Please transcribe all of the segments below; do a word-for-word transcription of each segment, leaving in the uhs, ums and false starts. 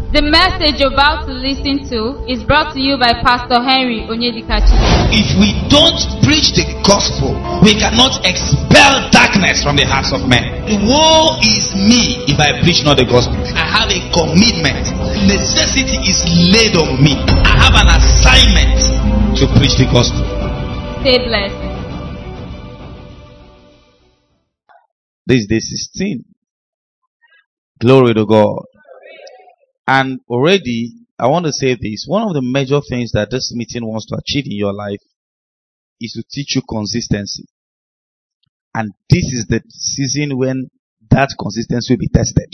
The message you're about to listen to is brought to you by Pastor Henry Onyedikachi. If we don't preach the gospel, we cannot expel darkness from the hearts of men. Woe is me if I preach not the gospel. I have a commitment. Necessity is laid on me. I have an assignment to preach the gospel. Stay blessed. This is day sixteen. Glory to God. And already, I want to say this. One of the major things that this meeting wants to achieve in your life is to teach you consistency. And this is the season when that consistency will be tested.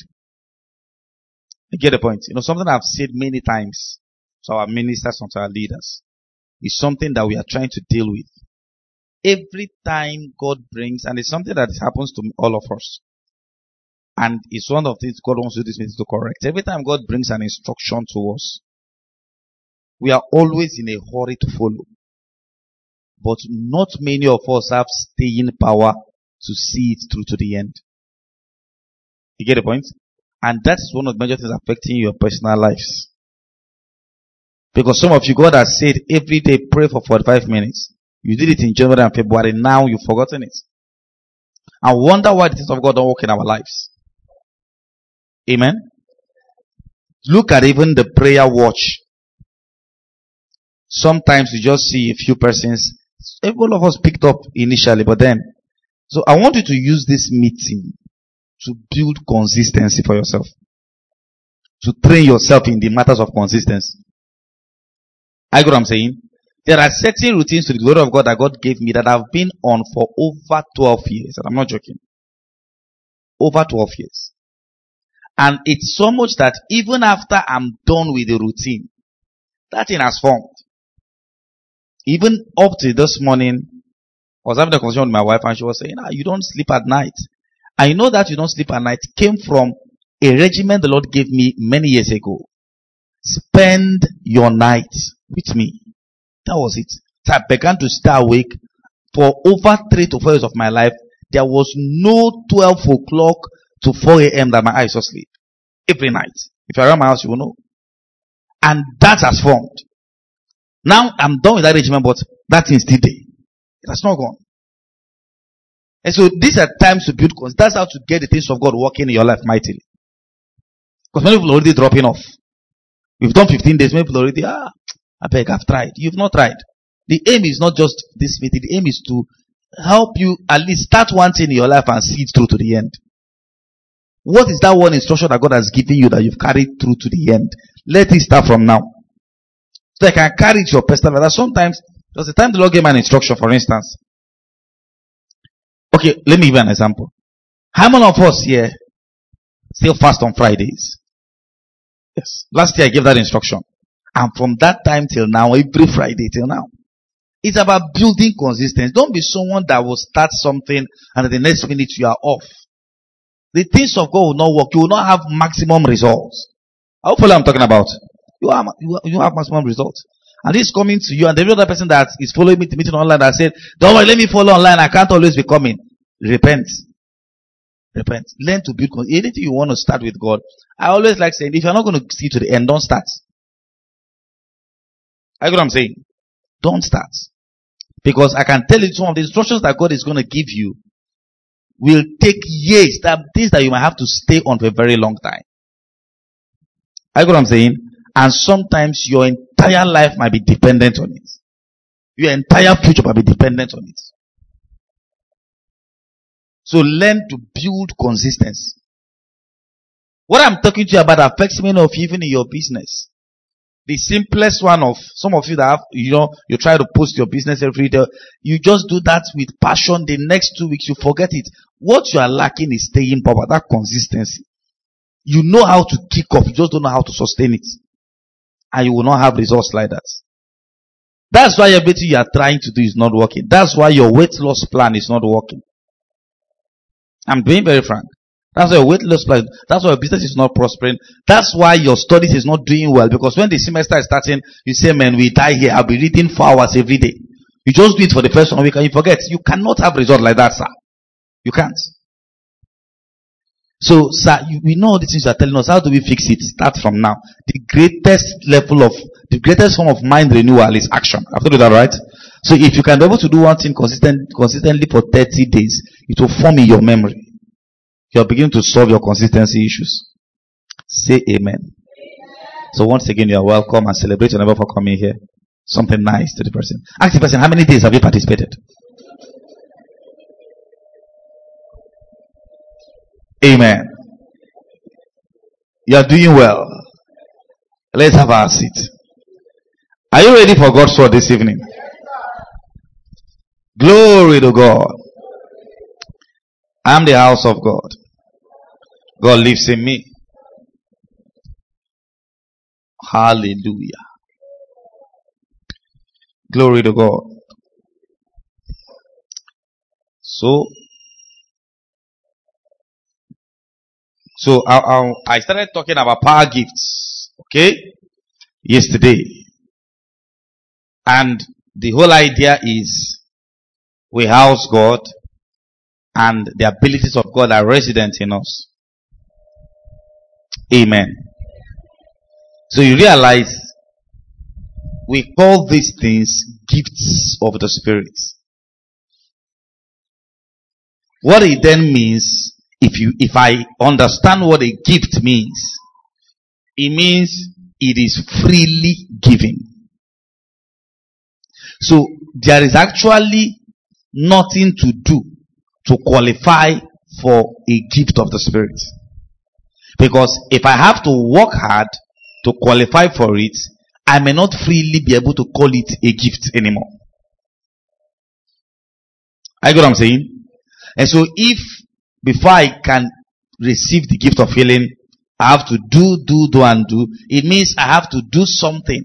You get the point? You know, something I've said many times to our ministers and to our leaders is something that we are trying to deal with. Every time God brings, and it's something that happens to all of us. And it's one of the things God wants to do this meeting to correct. Every time God brings an instruction to us, we are always in a hurry to follow. But not many of us have staying power to see it through to the end. You get the point? And that is one of the major things affecting your personal lives. Because some of you, God has said every day pray for forty-five minutes. You did it in January and February. Now you've forgotten it. I wonder why the things of God don't work in our lives. Amen. Look at even the prayer watch. Sometimes you just see a few persons. All of us picked up initially, but then. So I want you to use this meeting to build consistency for yourself. To train yourself in the matters of consistency. I get what I'm saying? There are certain routines to the glory of God that God gave me that I've been on for over twelve years. And I'm not joking. Over twelve years. And it's so much that even after I'm done with the routine, that thing has formed. Even up to this morning, I was having a conversation with my wife and she was saying, ah, you don't sleep at night. I know that you don't sleep at night came from a regimen the Lord gave me many years ago. Spend your night with me. That was it. So I began to stay awake for over three to four years of my life. There was no twelve o'clock to four a.m. that my eyes were asleep. Every night. If you're around my house, you will know. And that has formed. Now I'm done with that regimen, but that thing is still there. It has not gone. And so these are times to build consistency. That's how to get the things of God working in your life mightily. Because many people are already dropping off. We've done fifteen days. Many people are already, ah, I beg, I've tried. You've not tried. The aim is not just this meeting. The aim is to help you at least start one thing in your life and see it through to the end. What is that one instruction that God has given you that you've carried through to the end? Let it start from now. So I can carry it to your personal life. Sometimes, there's a time the Lord gave me an instruction, for instance. Okay, let me give you an example. How many of us here still fast on Fridays? Yes. Last year I gave that instruction. And from that time till now, every Friday till now. It's about building consistency. Don't be someone that will start something and at the next minute you are off. The things of God will not work. You will not have maximum results. Hopefully I'm talking about. You have, you have maximum results. And this is coming to you and every other person that is following me to meeting online that said, don't worry, let me follow online. I can't always be coming. Repent. Repent. Learn to build consistency. Anything you want to start with God. I always like saying, if you're not going to see to the end, don't start. I get what I'm saying? Don't start. Because I can tell you some of the instructions that God is going to give you will take years. That things that you might have to stay on for a very long time. I get what I'm saying? And sometimes your entire life might be dependent on it. Your entire future might be dependent on it. So learn to build consistency. What I'm talking to you about affects many of you even in your business. The simplest one of some of you that have, you know, you try to post your business every day. You just do that with passion. The next two weeks you forget it. What you are lacking is staying power, that consistency. You know how to kick off, you just don't know how to sustain it. And you will not have results like that. That's why everything you are trying to do is not working. That's why your weight loss plan is not working. I'm being very frank. That's why your weight loss plan, that's why your business is not prospering. That's why your studies is not doing well. Because when the semester is starting, you say, man, we die here. I'll be reading four hours every day. You just do it for the first one week and you forget. You cannot have results like that, sir. You can't. So, sir, you, we know all these things you are telling us. How do we fix it? Start from now. The greatest level of, the greatest form of mind renewal is action. I've told you that, right? So, if you can be able to do one thing consistent, consistently for thirty days, it will form in your memory. You are beginning to solve your consistency issues. Say amen. So, once again, you are welcome and celebrate your neighbor for coming here. Something nice to the person. Ask the person, how many days have you participated? Amen. You are doing well. Let's have our seat. Are you ready for God's word this evening? Glory to God. I am the house of God. God lives in me. Hallelujah. Glory to God. So, so I, I, I started talking about power gifts, okay, yesterday. And the whole idea is we house God and the abilities of God are resident in us. Amen. So you realize we call these things gifts of the Spirit. What it then means, if you, if I understand what a gift means, it means it is freely given. So there is actually nothing to do to qualify for a gift of the Spirit. Because if I have to work hard to qualify for it, I may not freely be able to call it a gift anymore. I get what I'm saying? And so if before I can receive the gift of healing, I have to do, do, do and do, it means I have to do something.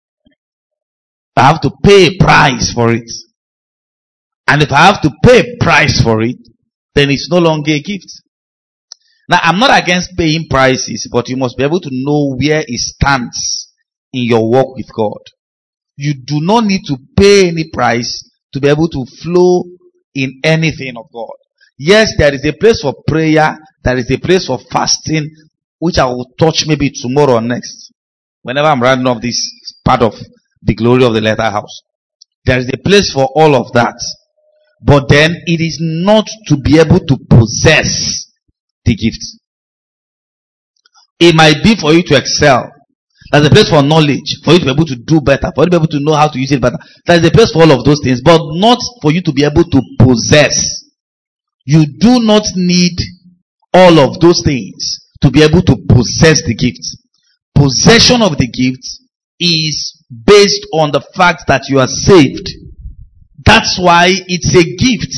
I have to pay a price for it. And if I have to pay a price for it, then it's no longer a gift. Now, I'm not against paying prices, but you must be able to know where it stands in your walk with God. You do not need to pay any price to be able to flow in anything of God. Yes, there is a place for prayer, there is a place for fasting, which I will touch maybe tomorrow or next, whenever I'm rounding off this part of the glory of the lighthouse. There is a place for all of that. But then it is not to be able to possess the gift. It might be for you to excel. There's a place for knowledge, for you to be able to do better, for you to be able to know how to use it better. There's a place for all of those things, but not for you to be able to possess. You do not need all of those things to be able to possess the gift. Possession of the gift is based on the fact that you are saved. That's why it's a gift.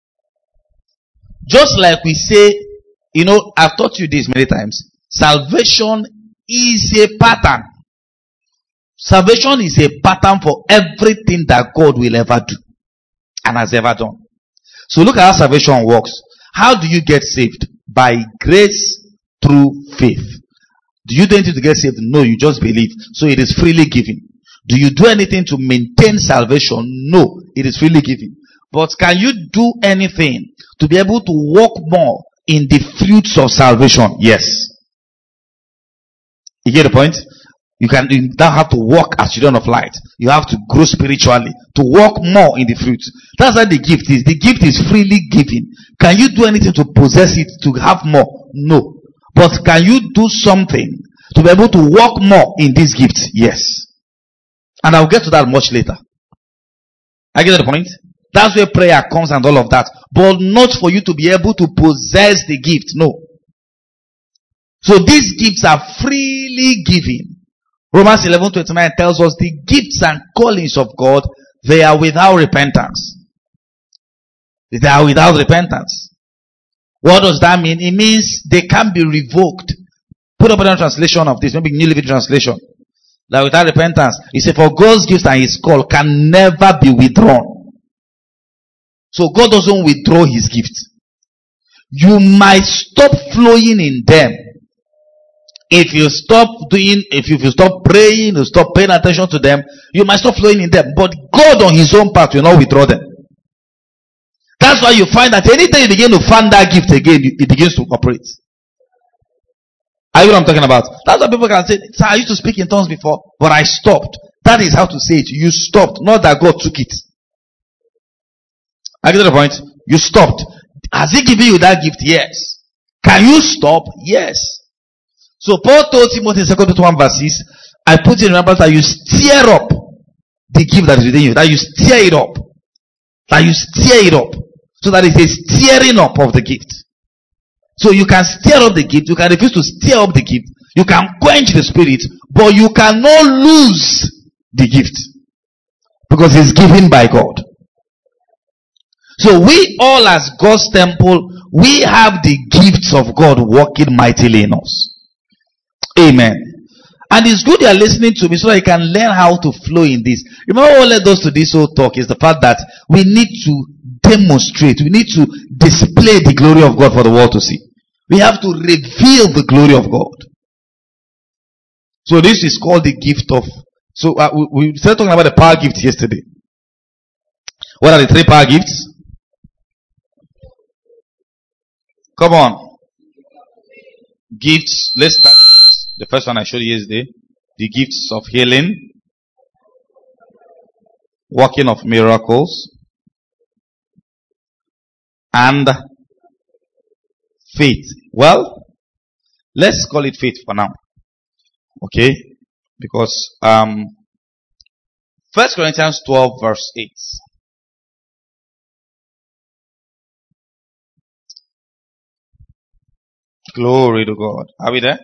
Just like we say, you know, I've taught you this many times. Salvation is a pattern. Salvation is a pattern for everything that God will ever do and has ever done. So look at how salvation works. How do you get saved? By grace through faith. Do you do anything to get saved? No, you just believe. So it is freely given. Do you do anything to maintain salvation? No, it is freely given. But can you do anything to be able to walk more in the fruits of salvation? Yes. You get the point? You can you don't have to walk as children of light. You have to grow spiritually to walk more in the fruits. That's what the gift is. The gift is freely given. Can you do anything to possess it, to have more? No. But can you do something to be able to walk more in this gift? Yes. And I'll get to that much later. I get the point? That's where prayer comes and all of that. But not for you to be able to possess the gift. No. So these gifts are freely given. Romans eleven twenty-nine tells us the gifts and callings of God, they are without repentance. They are without repentance. What does that mean? It means they can be revoked. Put up a translation of this, maybe New Living Translation. That without repentance, he said, for God's gifts and his call can never be withdrawn. So God doesn't withdraw his gifts. You might stop flowing in them. If you stop doing, if you, if you stop praying, you stop paying attention to them, you might stop flowing in them. But God on his own part will not withdraw them. That's why you find that anytime you begin to find that gift again, it begins to operate. Are you what I'm talking about? That's what people can say, sir, I used to speak in tongues before, but I stopped. That is how to say it. You stopped, not that God took it. I get to the point. You stopped. Has he given you that gift? Yes. Can you stop? Yes. So Paul told Timothy in Second Timothy one verse six, I put it in remembrance that you stir up the gift that is within you. That you stir it up. That you stir it up. So that it's a stirring up of the gift. So you can stir up the gift. You can refuse to stir up the gift. You can quench the spirit. But you cannot lose the gift. Because it's given by God. So we all as God's temple, we have the gifts of God working mightily in us. Amen. And it's good you are listening to me so that you can learn how to flow in this. Remember what led us to this whole talk is the fact that we need to demonstrate, we need to display the glory of God for the world to see. We have to reveal the glory of God. So this is called the gift of, so uh, we, we started talking about the power gifts yesterday. What are the three power gifts? Come on. Gifts. Let's start with the first one I showed you yesterday. The gifts of healing. Working of miracles. And faith. Well, let's call it faith for now. Okay? Because um First Corinthians twelve verse eight. Glory to God. Are we there?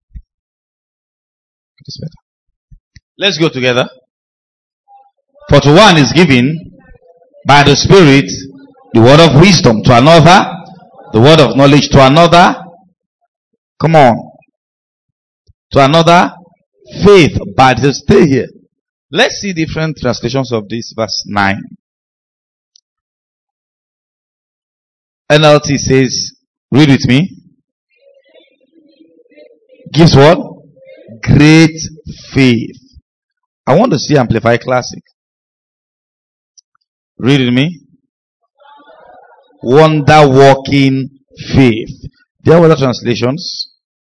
It is better. Let's go together. For to one is given by the Spirit the word of wisdom, to another the word of knowledge, to another, come on, to another faith. But just stay here. Let's see different translations of this verse nine. N L T says, read with me. Gives what? Great faith. I want to see Amplified Classic. Read with me. Wonder working faith. There are other translations.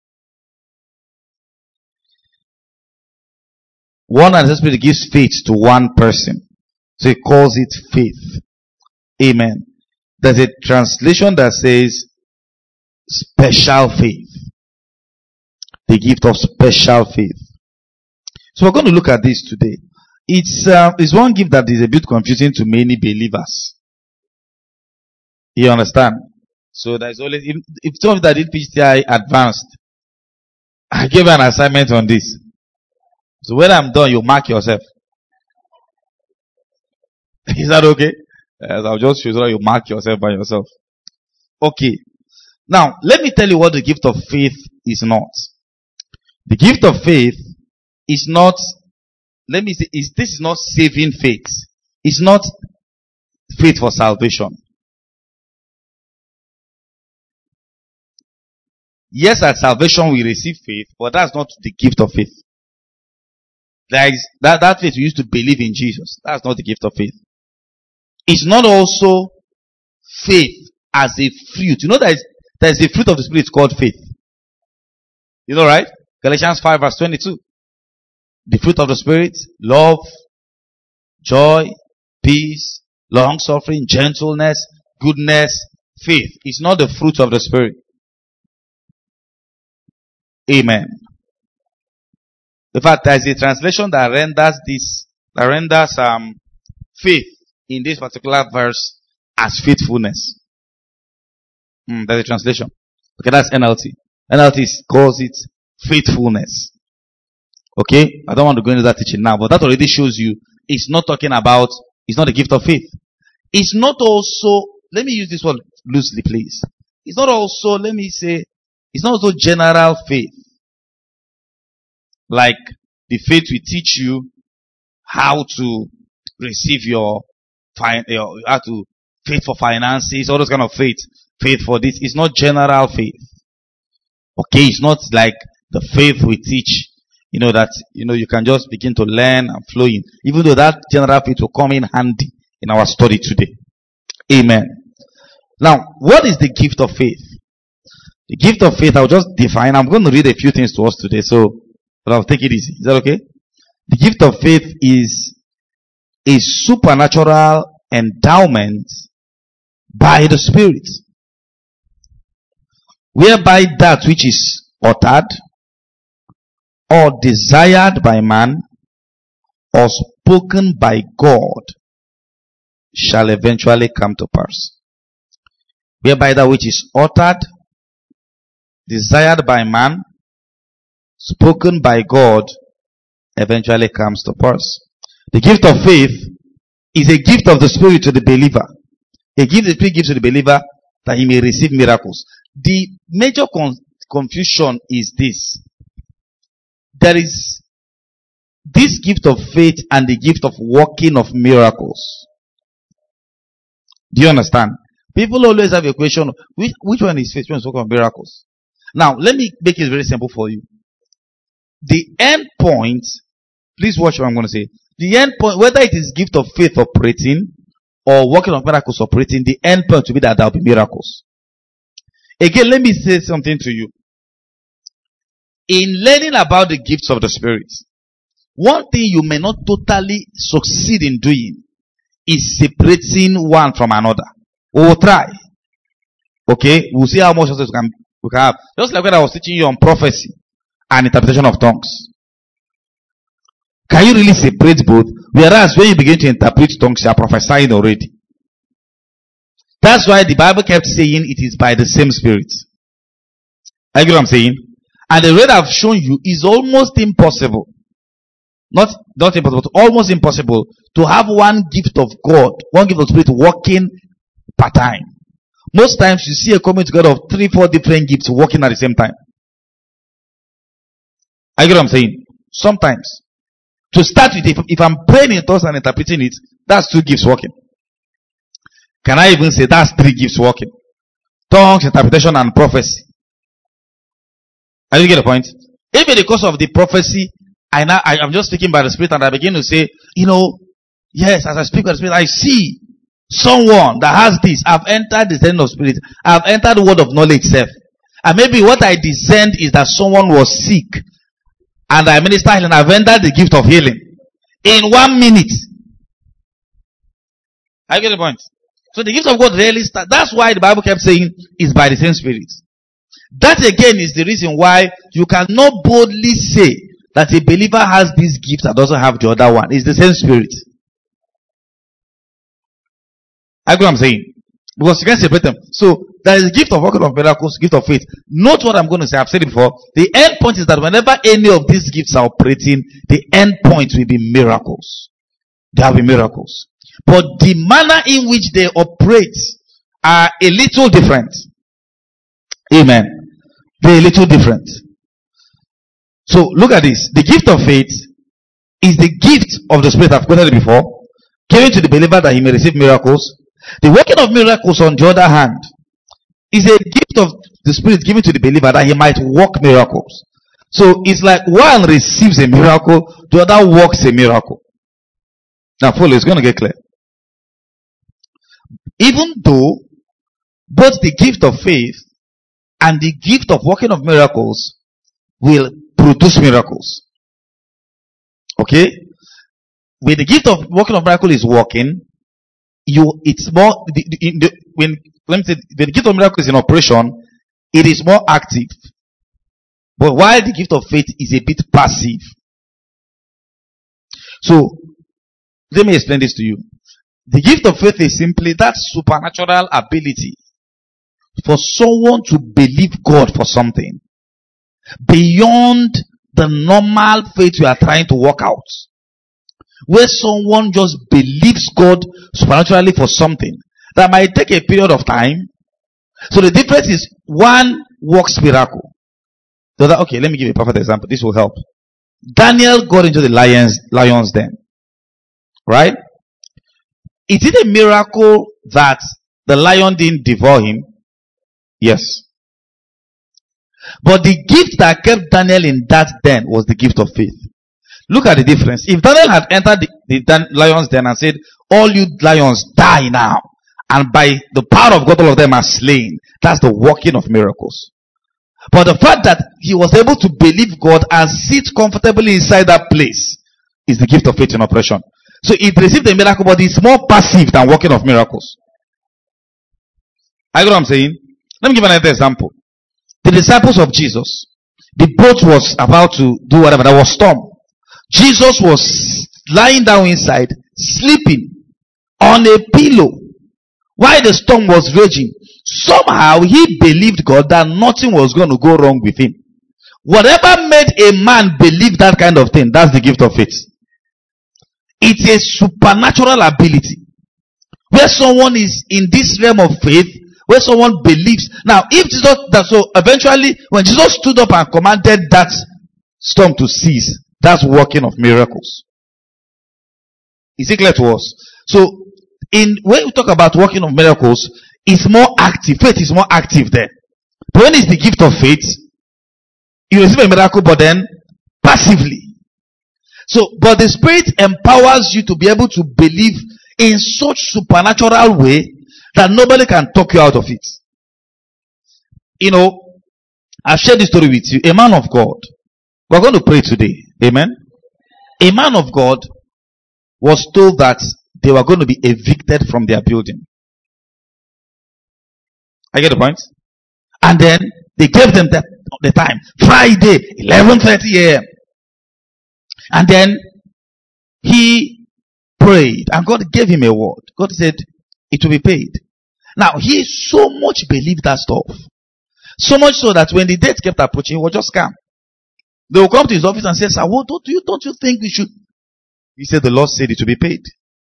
One and the Spirit gives faith to one person. So he calls it faith. Amen. There's a translation that says special faith. The gift of special faith. So we're going to look at this today. It's, uh, it's one gift that is a bit confusing to many believers. You understand? So there's always, if, if some of that did P H D I advanced, I gave an assignment on this. So when I'm done, you mark yourself. Is that okay? Yes, I'll just show you you mark yourself by yourself. Okay. Now, let me tell you what the gift of faith is not. The gift of faith is not, let me say, is, this is not saving faith. It's not faith for salvation. Yes, at salvation we receive faith, but that's not the gift of faith. There is, that, that faith we used to believe in Jesus. That's not the gift of faith. It's not also faith as a fruit. You know there is, there is a fruit of the Spirit called faith. You know, right? Galatians five verse twenty-two. The fruit of the Spirit, love, joy, peace, long suffering, gentleness, goodness, faith. It's not the fruit of the Spirit. Amen. In fact, there is a translation that renders this, that renders um faith in this particular verse as faithfulness. Mm, there's a translation. Okay, that's N L T. N L T calls it faithfulness. Okay, I don't want to go into that teaching now, but that already shows you it's not talking about, it's not a gift of faith. It's not also, let me use this word loosely, please. It's not also, let me say, it's not also general faith. Like the faith will teach you how to receive your, your how to faith for finances, all those kind of faith. Faith for this. It's not general faith. Okay, it's not like the faith we teach, you know, that, you know, you can just begin to learn and flow in. Even though that general faith will come in handy in our study today. Amen. Now, what is the gift of faith? The gift of faith, I'll just define. I'm going to read a few things to us today, so but I'll take it easy. Is that okay? The gift of faith is a supernatural endowment by the Spirit, whereby that which is uttered or desired by man or spoken by God shall eventually come to pass. Whereby that which is uttered, desired by man, spoken by God, eventually comes to pass. The gift of faith is a gift of the Spirit to the believer. A gift the Spirit gives to the believer that he may receive miracles. The major con- confusion is this. There is this gift of faith and the gift of working of miracles. Do you understand? People always have a question, which, which one is faith, which one is working of miracles? Now, let me make it very simple for you. The end point, please watch what I'm going to say. The end point, whether it is gift of faith operating or working of miracles operating, the end point will be that there will be miracles. Again, let me say something to you. In learning about the gifts of the Spirit, one thing you may not totally succeed in doing is separating one from another. We will try. Okay? We'll see how much we can, we can have. Just like when I was teaching you on prophecy and interpretation of tongues. Can you really separate both? Whereas when you begin to interpret tongues, you are prophesying already. That's why the Bible kept saying it is by the same Spirit. I get what I'm saying? And the rate I've shown you is almost impossible. Not, not impossible, but almost impossible to have one gift of God, one gift of Spirit working per time. Most times you see a coming together of three, four different gifts working at the same time. I get what I'm saying? Sometimes. To start with, if, if I'm praying in tongues and interpreting it, that's two gifts working. Can I even say that's three gifts working? Tongues, interpretation, and prophecy. Are you get the point? If in the course of the prophecy, I now, I am just speaking by the Spirit and I begin to say, you know, yes, as I speak by the Spirit, I see someone that has this. I've entered the zen of Spirit. I've entered the word of knowledge self. And maybe what I discerned is that someone was sick. And I minister healing. I've entered the gift of healing. In one minute. I get the point. So the gift of God really starts. That's why the Bible kept saying it's by the same Spirit. That again is the reason why you cannot boldly say that a believer has this gift that doesn't have the other one. It's the same Spirit. I get what I'm saying? Because you can't separate them. So there is a gift of working of miracles, gift of faith. Note what I'm going to say. I've said it before. The end point is that whenever any of these gifts are operating, the end point will be miracles. There will be miracles. But the manner in which they operate are a little different. Amen. They're a little different. So look at this. The gift of faith is the gift of the Spirit. I've quoted it before. Given to the believer that he may receive miracles. The working of miracles, on the other hand, is a gift of the Spirit given to the believer that he might work miracles. So it's like one receives a miracle, the other works a miracle. Now follow, it's going to get clear. Even though both the gift of faith and the gift of working of miracles will produce miracles. Okay? When the gift of working of miracle is working, you it's more the, the, the, when let me say when the gift of miracle is in operation, it is more active. But while the gift of faith is a bit passive. So let me explain this to you. The gift of faith is simply that supernatural ability for someone to believe God for something beyond the normal faith you are trying to work out. Where someone just believes God supernaturally for something that might take a period of time. So the difference is one works miracle. The other, okay, let me give you a perfect example. This will help. Daniel got into the lions, lions den. Right? Is it a miracle that the lion didn't devour him? Yes. But the gift that kept Daniel in that den was the gift of faith. Look at the difference. If Daniel had entered the, the dan- lions den and said, all you lions die now, and by the power of God all of them are slain, that's the working of miracles. But the fact that he was able to believe God and sit comfortably inside that place is the gift of faith in operation. So it received a miracle, but it's more passive than working of miracles. I get what I'm saying? Let me give another example. The disciples of Jesus, the boat was about to do whatever. There was storm. Jesus was lying down inside, sleeping on a pillow while the storm was raging. Somehow he believed God that nothing was going to go wrong with him. Whatever made a man believe that kind of thing, that's the gift of faith. It's a supernatural ability where someone is in this realm of faith, where someone believes. Now, if Jesus, that so eventually, when Jesus stood up and commanded that storm to cease, that's working of miracles. Is it clear to us? So, in when we talk about working of miracles, it's more active. Faith is more active there. But when it's the gift of faith, you receive a miracle, but then passively. So, but the Spirit empowers you to be able to believe in such supernatural way that nobody can talk you out of it. You know, I've shared this story with you. A man of God. We're going to pray today. Amen. A man of God was told that they were going to be evicted from their building. I get the point? And then they gave them the, the time. Friday, eleven thirty a.m. And then he prayed and God gave him a word. God said it will be paid. Now he so much believed that stuff. So much so that when the date kept approaching, he was just calm. They will come to his office and say, sir, what don't you, don't you think we should? He said the Lord said it will be paid.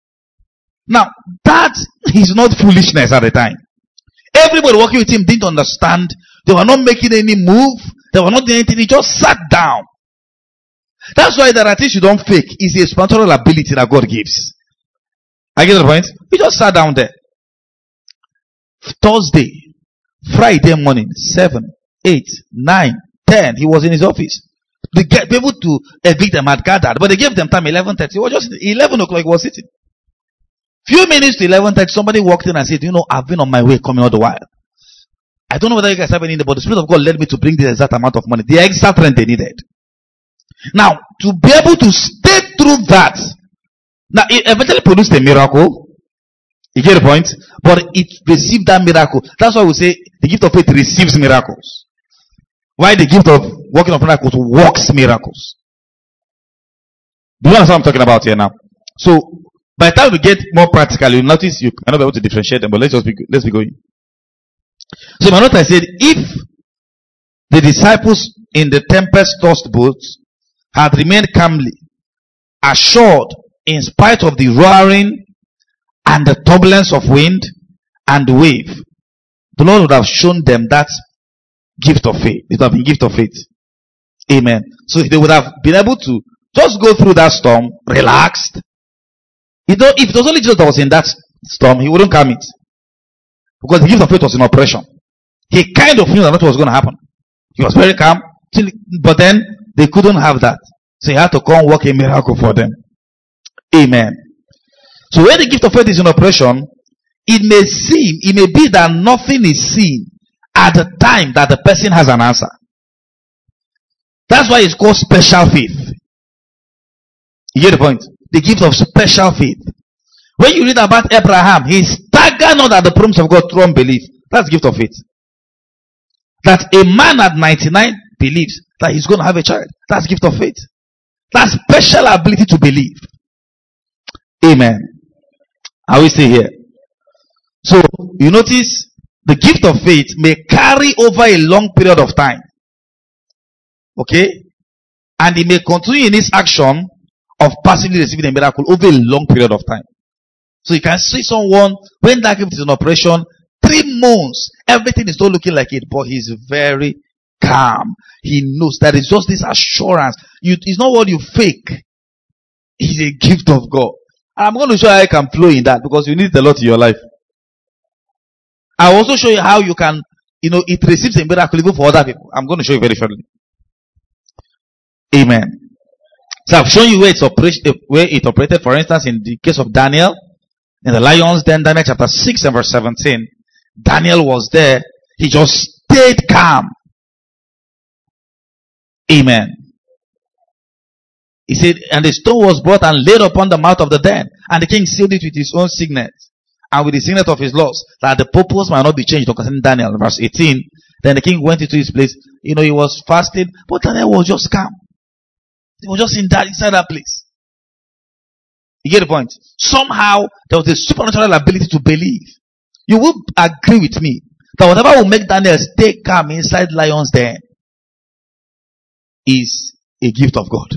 Now that is not foolishness at the time. Everybody working with him didn't understand. They were not making any move. They were not doing anything. He just sat down. That's why there are things you don't fake. It's a supernatural ability that God gives. I get the point? He just sat down there. Thursday, Friday morning, seven, eight, nine, ten. He was in his office. The people to evict them had gathered, but they gave them time eleven thirty. It was just eleven o'clock. He was sitting. Few minutes to eleven thirty, somebody walked in and said, you know, I've been on my way coming all the while. I don't know whether you guys have any, but the Spirit of God led me to bring the exact amount of money, the exact rent they needed. Now, to be able to stay through that, now it eventually produced a miracle. You get the point? But it received that miracle. That's why we say the gift of faith receives miracles. Why the gift of working of miracles works miracles. Do you understand what I'm talking about here now? So, by the time we get more practical, you notice you cannot be able to differentiate them, but let's just be, let's be going. So my note I said, if the disciples in the tempest-tossed boats had remained calmly, assured in spite of the roaring and the turbulence of wind and the wave, the Lord would have shown them that gift of faith. It would have been gift of faith. Amen. So they would have been able to just go through that storm, relaxed. You know, if it was only Jesus that was in that storm, he wouldn't calm it. Because the gift of faith was in operation. He kind of knew that what was going to happen. He was very calm. But then, they couldn't have that. So he had to come work a miracle for them. Amen. So when the gift of faith is in operation, it may seem, it may be that nothing is seen at the time that the person has an answer. That's why it's called special faith. You get the point? The gift of special faith. When you read about Abraham, he staggered not at the promise of God through unbelief. That's gift of faith. That a man at ninety-nine believes that he's going to have a child. That's gift of faith. That's special ability to believe. Amen. Are we still here? So, you notice the gift of faith may carry over a long period of time. Okay? And it may continue in its action of passively receiving a miracle over a long period of time. So you can see someone, when that gift is in operation, three months, everything is not looking like it, but he's very calm. He knows that it's just this assurance. You, it's not what you fake. It's a gift of God. And I'm going to show you how you can flow in that, because you need it a lot in your life. I'll also show you how you can, you know, it receives a miracle even for other people. I'm going to show you very shortly. Amen. So I've shown you where, it's operation, where it operated, for instance, in the case of Daniel, in the lions, then Daniel chapter six and verse seventeen. Daniel was there. He just stayed calm. Amen. He said, and the stone was brought and laid upon the mouth of the den, and the king sealed it with his own signet, and with the signet of his laws, that the purpose might not be changed. Concerning Daniel, verse eighteen. Then the king went into his place. You know, he was fasting, but Daniel was just calm. He was just in that, inside that place. You get the point? Somehow, there was a supernatural ability to believe. You will agree with me that whatever will make Daniel stay calm inside lion's den is a gift of God.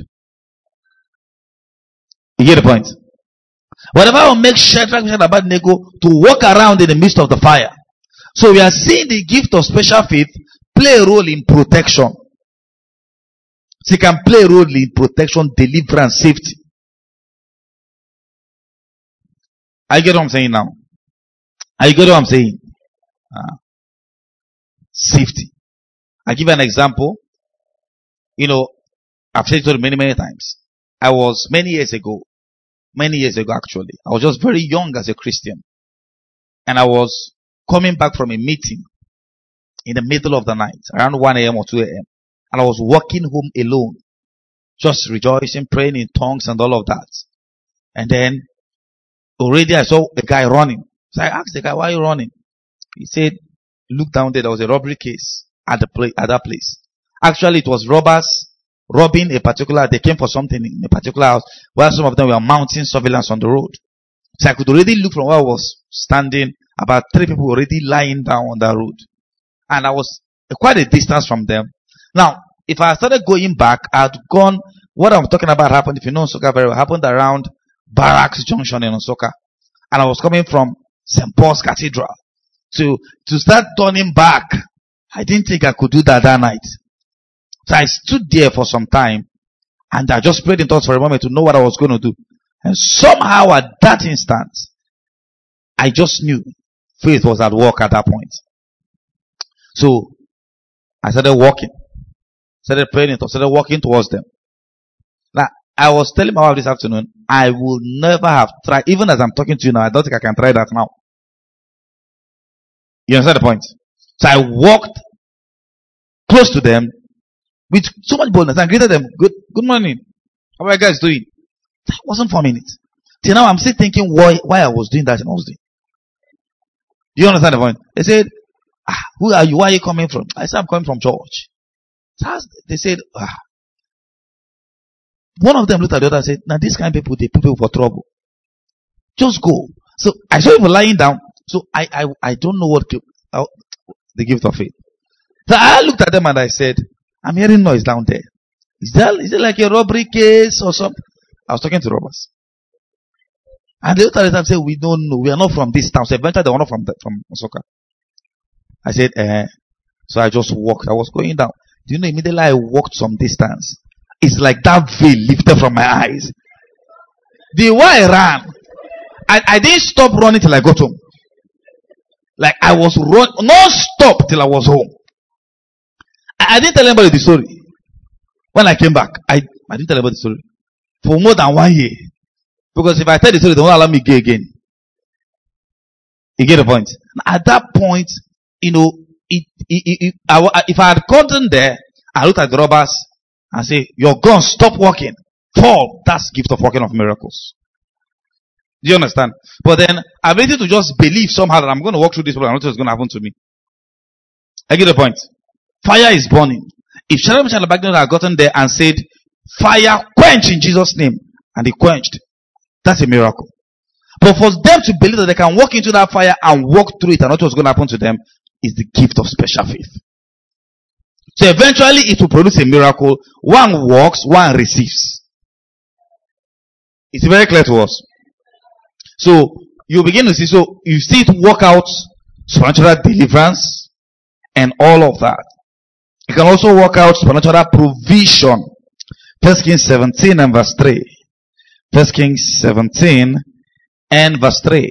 You get the point? Whatever will make Shadrach, Meshach, and Abednego to walk around in the midst of the fire. So we are seeing the gift of special faith play a role in protection. So it can play a role in protection, deliverance, safety. I get what I'm saying now. I get what I'm saying. Uh, safety. I give an example. You know, I've said it many, many times. I was many years ago. Many years ago, actually. I was just very young as a Christian. And I was coming back from a meeting in the middle of the night, around one a.m. or two a.m. And I was walking home alone, just rejoicing, praying in tongues and all of that. And then, already I saw a guy running. So I asked the guy, why are you running? He said, look down there, there was a robbery case at the place, at that place. Actually, it was robbers robbing a particular, they came for something in a particular house, while some of them were mounting surveillance on the road. So I could already look from where I was standing, about three people already lying down on that road. And I was quite a distance from them. Now, if I started going back, I had gone, what I'm talking about happened, if you know Nsukka very well, happened around Barracks Junction in Nsukka. And I was coming from Saint Paul's Cathedral. So, to start turning back, I didn't think I could do that that night. So I stood there for some time, and I just prayed in thoughts for a moment to know what I was going to do. And somehow at that instant, I just knew faith was at work at that point. So, I started walking. Started praying in thoughts, started walking towards them. Now, I was telling my wife this afternoon, I will never have tried, even as I'm talking to you now, I don't think I can try that now. You understand the point? So I walked close to them with so much boldness and greeted them. Good, good morning. How are you guys doing? That wasn't for a minute. Till now I'm still thinking why, why I was doing that and I was doing. Do you understand the point? They said, ah, who are you? Where are you coming from? I said, I'm coming from church. They said, ah. One of them looked at the other and said, now these kind of people, they put people for trouble. Just go. So I saw people lying down. So I, I, I don't know what uh, the gift of faith. So I looked at them and I said, I'm hearing noise down there. Is that, is it like a robbery case or something? I was talking to robbers. And they looked at it and said, we don't know. We are not from this town. So eventually they were not from, the, from Nsukka. I said, eh. So I just walked. I was going down. Do you know, immediately I walked some distance. It's like that veil lifted from my eyes. The way I ran, I, I didn't stop running till I got home. Like I was run non-stop till I was home. I, I didn't tell anybody the story. When I came back, I, I didn't tell anybody the story. For more than one year. Because if I tell the story, they won't allow me to go again. You get the point? At that point, you know, it, it, it, it, I, if I had gotten there, I looked at the robbers and say, you're gone, stop walking. Fall. That's gift of working of miracles. Do you understand? But then, ability to just believe somehow that I'm going to walk through this problem, I know what's going to happen to me. I get the point. Fire is burning. If Shadrach, Meshach, and Abednego had gotten there and said, fire, quench in Jesus' name, and they quenched, that's a miracle. But for them to believe that they can walk into that fire and walk through it and not what's going to happen to them is the gift of special faith. So eventually it will produce a miracle. One walks, one receives. It's very clear to us. So you begin to see, so you see it work out supernatural deliverance and all of that. It can also work out supernatural provision. First Kings seventeen and verse three. First Kings seventeen and verse three.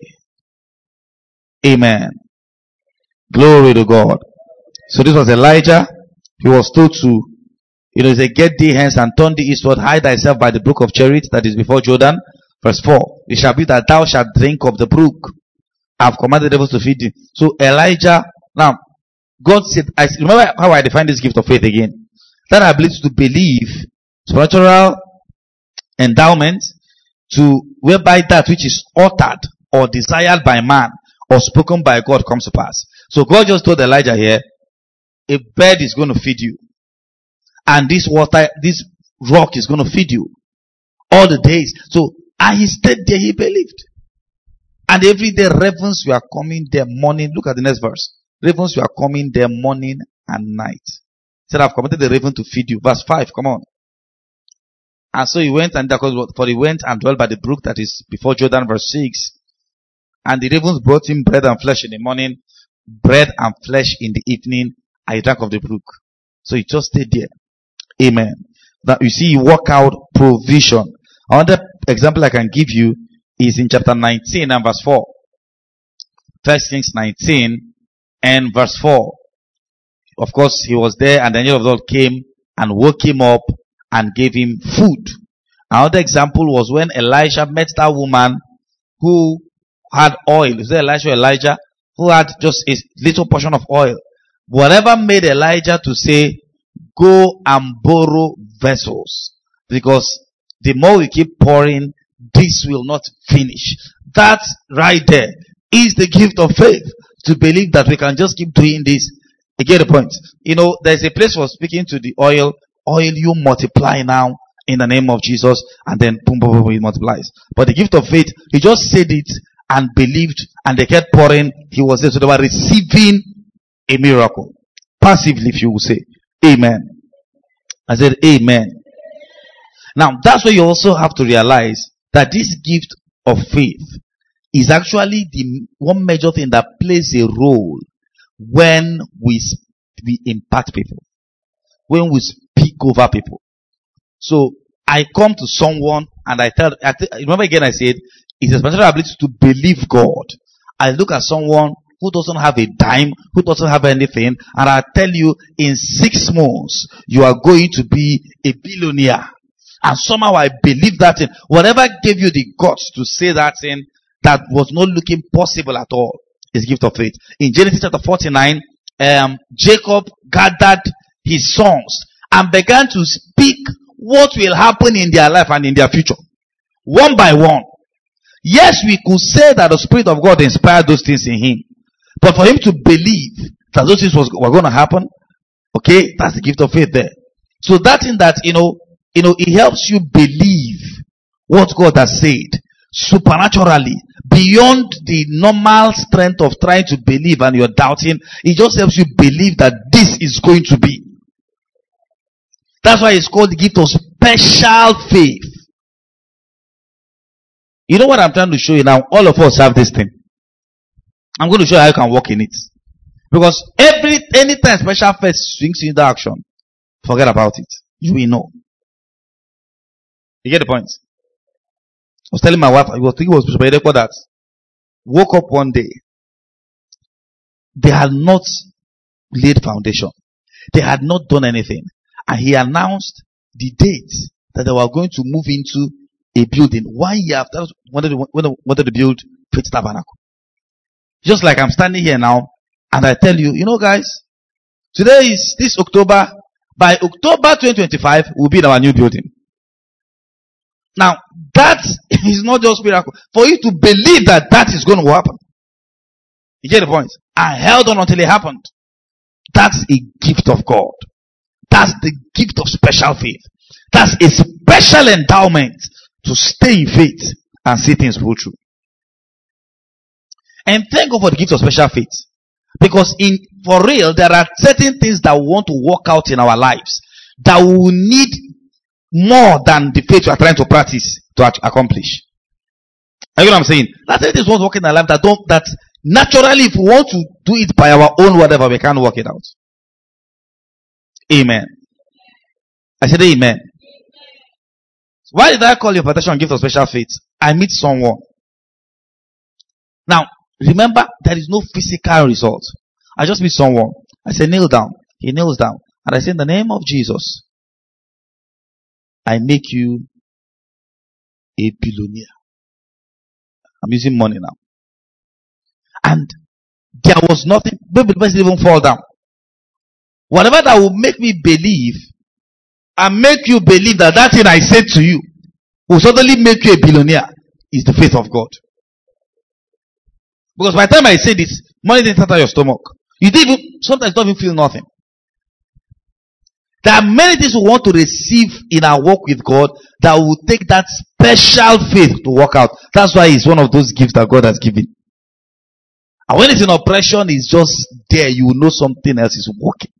Amen. Glory to God. So this was Elijah. He was told to, you know, he said, get thee hence and turn thee eastward, hide thyself by the brook of Cherith, that is before Jordan. Verse four. It shall be that thou shalt drink of the brook. I have commanded the devils to feed thee. So Elijah, now, God said, I remember how I defined this gift of faith again. that ability to believe, supernatural endowment, to whereby that which is uttered or desired by man or spoken by God comes to pass. So God just told Elijah here, a bird is going to feed you, and this water, this rock is going to feed you all the days. So, and he stayed there, he believed. And every day ravens were coming there morning. Look at the next verse. Ravens were coming there morning and night. He said, I've commanded the raven to feed you. Verse five, come on. And so he went and for he went and dwelt by the brook that is before Jordan. Verse six. And the ravens brought him bread and flesh in the morning, bread and flesh in the evening, and he drank of the brook. So he just stayed there. Amen. Now you see, you work out provision. Another example I can give you is in chapter nineteen and verse four. First Kings nineteen and verse four. Of course, he was there, and the angel of the Lord came and woke him up and gave him food. Another example was when Elisha met that woman who had oil. Is it Elisha or Elijah? Who had just a little portion of oil. Whatever made Elijah to say, go and borrow vessels, because the more we keep pouring, this will not finish. That right there is the gift of faith, to believe that we can just keep doing this. You get the point? You know, there's a place for speaking to the oil. Oil, you multiply now in the name of Jesus, and then boom, boom, boom, it multiplies. But the gift of faith, he just said it and believed, and they kept pouring. He was there, so they were receiving a miracle. Passively, if you will say. Amen. I said amen. Now, that's why you also have to realize that this gift of faith is actually the one major thing that plays a role when we, we impact people. When we speak over people. So, I come to someone and I tell, I th- remember again I said, it's a special ability to believe God. I look at someone who doesn't have a dime, who doesn't have anything, and I tell you, in six months, you are going to be a billionaire. And somehow I believe that thing. Whatever gave you the guts to say that thing that was not looking possible at all is gift of faith. In Genesis chapter forty-nine, um, Jacob gathered his sons and began to speak what will happen in their life and in their future. One by one. Yes, we could say that the Spirit of God inspired those things in him. But for him to believe that those things was, were going to happen, okay, that's the gift of faith there. So that thing that, you know, you know, it helps you believe what God has said supernaturally, beyond the normal strength of trying to believe and you're doubting. It just helps you believe that this is going to be. That's why it's called the gift of special faith. You know what I'm trying to show you now? All of us have this thing. I'm going to show you how you can walk in it. Because every anytime special faith swings into action, forget about it. You will know. You get the point? I was telling my wife, I was thinking it was Bishop Edeko that woke up one day. They had not laid foundation. They had not done anything. And he announced the date that they were going to move into a building. One year after, wanted to, wanted to build Faith Tabernacle. Just like I'm standing here now, and I tell you, you know guys, today is this October. By October twenty twenty-five, we'll be in our new building. Now, that is not just miracle. For you to believe that that is going to happen. You get the point? I held on until it happened. That's a gift of God. That's the gift of special faith. That's a special endowment to stay in faith and see things go through. And thank God for the gift of special faith. Because in for real, there are certain things that we want to work out in our lives that we will need more than the faith we are trying to practice to accomplish. You know what I'm saying? That's it is what working in our life that don't that naturally, if we want to do it by our own whatever, we can't work it out. Amen. I said amen. Why did I call your protection gift of special faith? I meet someone. Now, remember, there is no physical result. I just meet someone. I say, kneel down. He kneels down. And I say, in the name of Jesus, I make you a billionaire. I'm using money now. And there was nothing. Maybe the person even fall down. Whatever that will make me believe and make you believe that that thing I said to you will suddenly make you a billionaire is the faith of God. Because by the time I say this, money didn't enter your stomach. You didn't even, sometimes don't even feel nothing. There are many things we want to receive in our walk with God that will take that special faith to work out. That's why it's one of those gifts that God has given. And when it's in oppression, it's just there. You will know something else is working.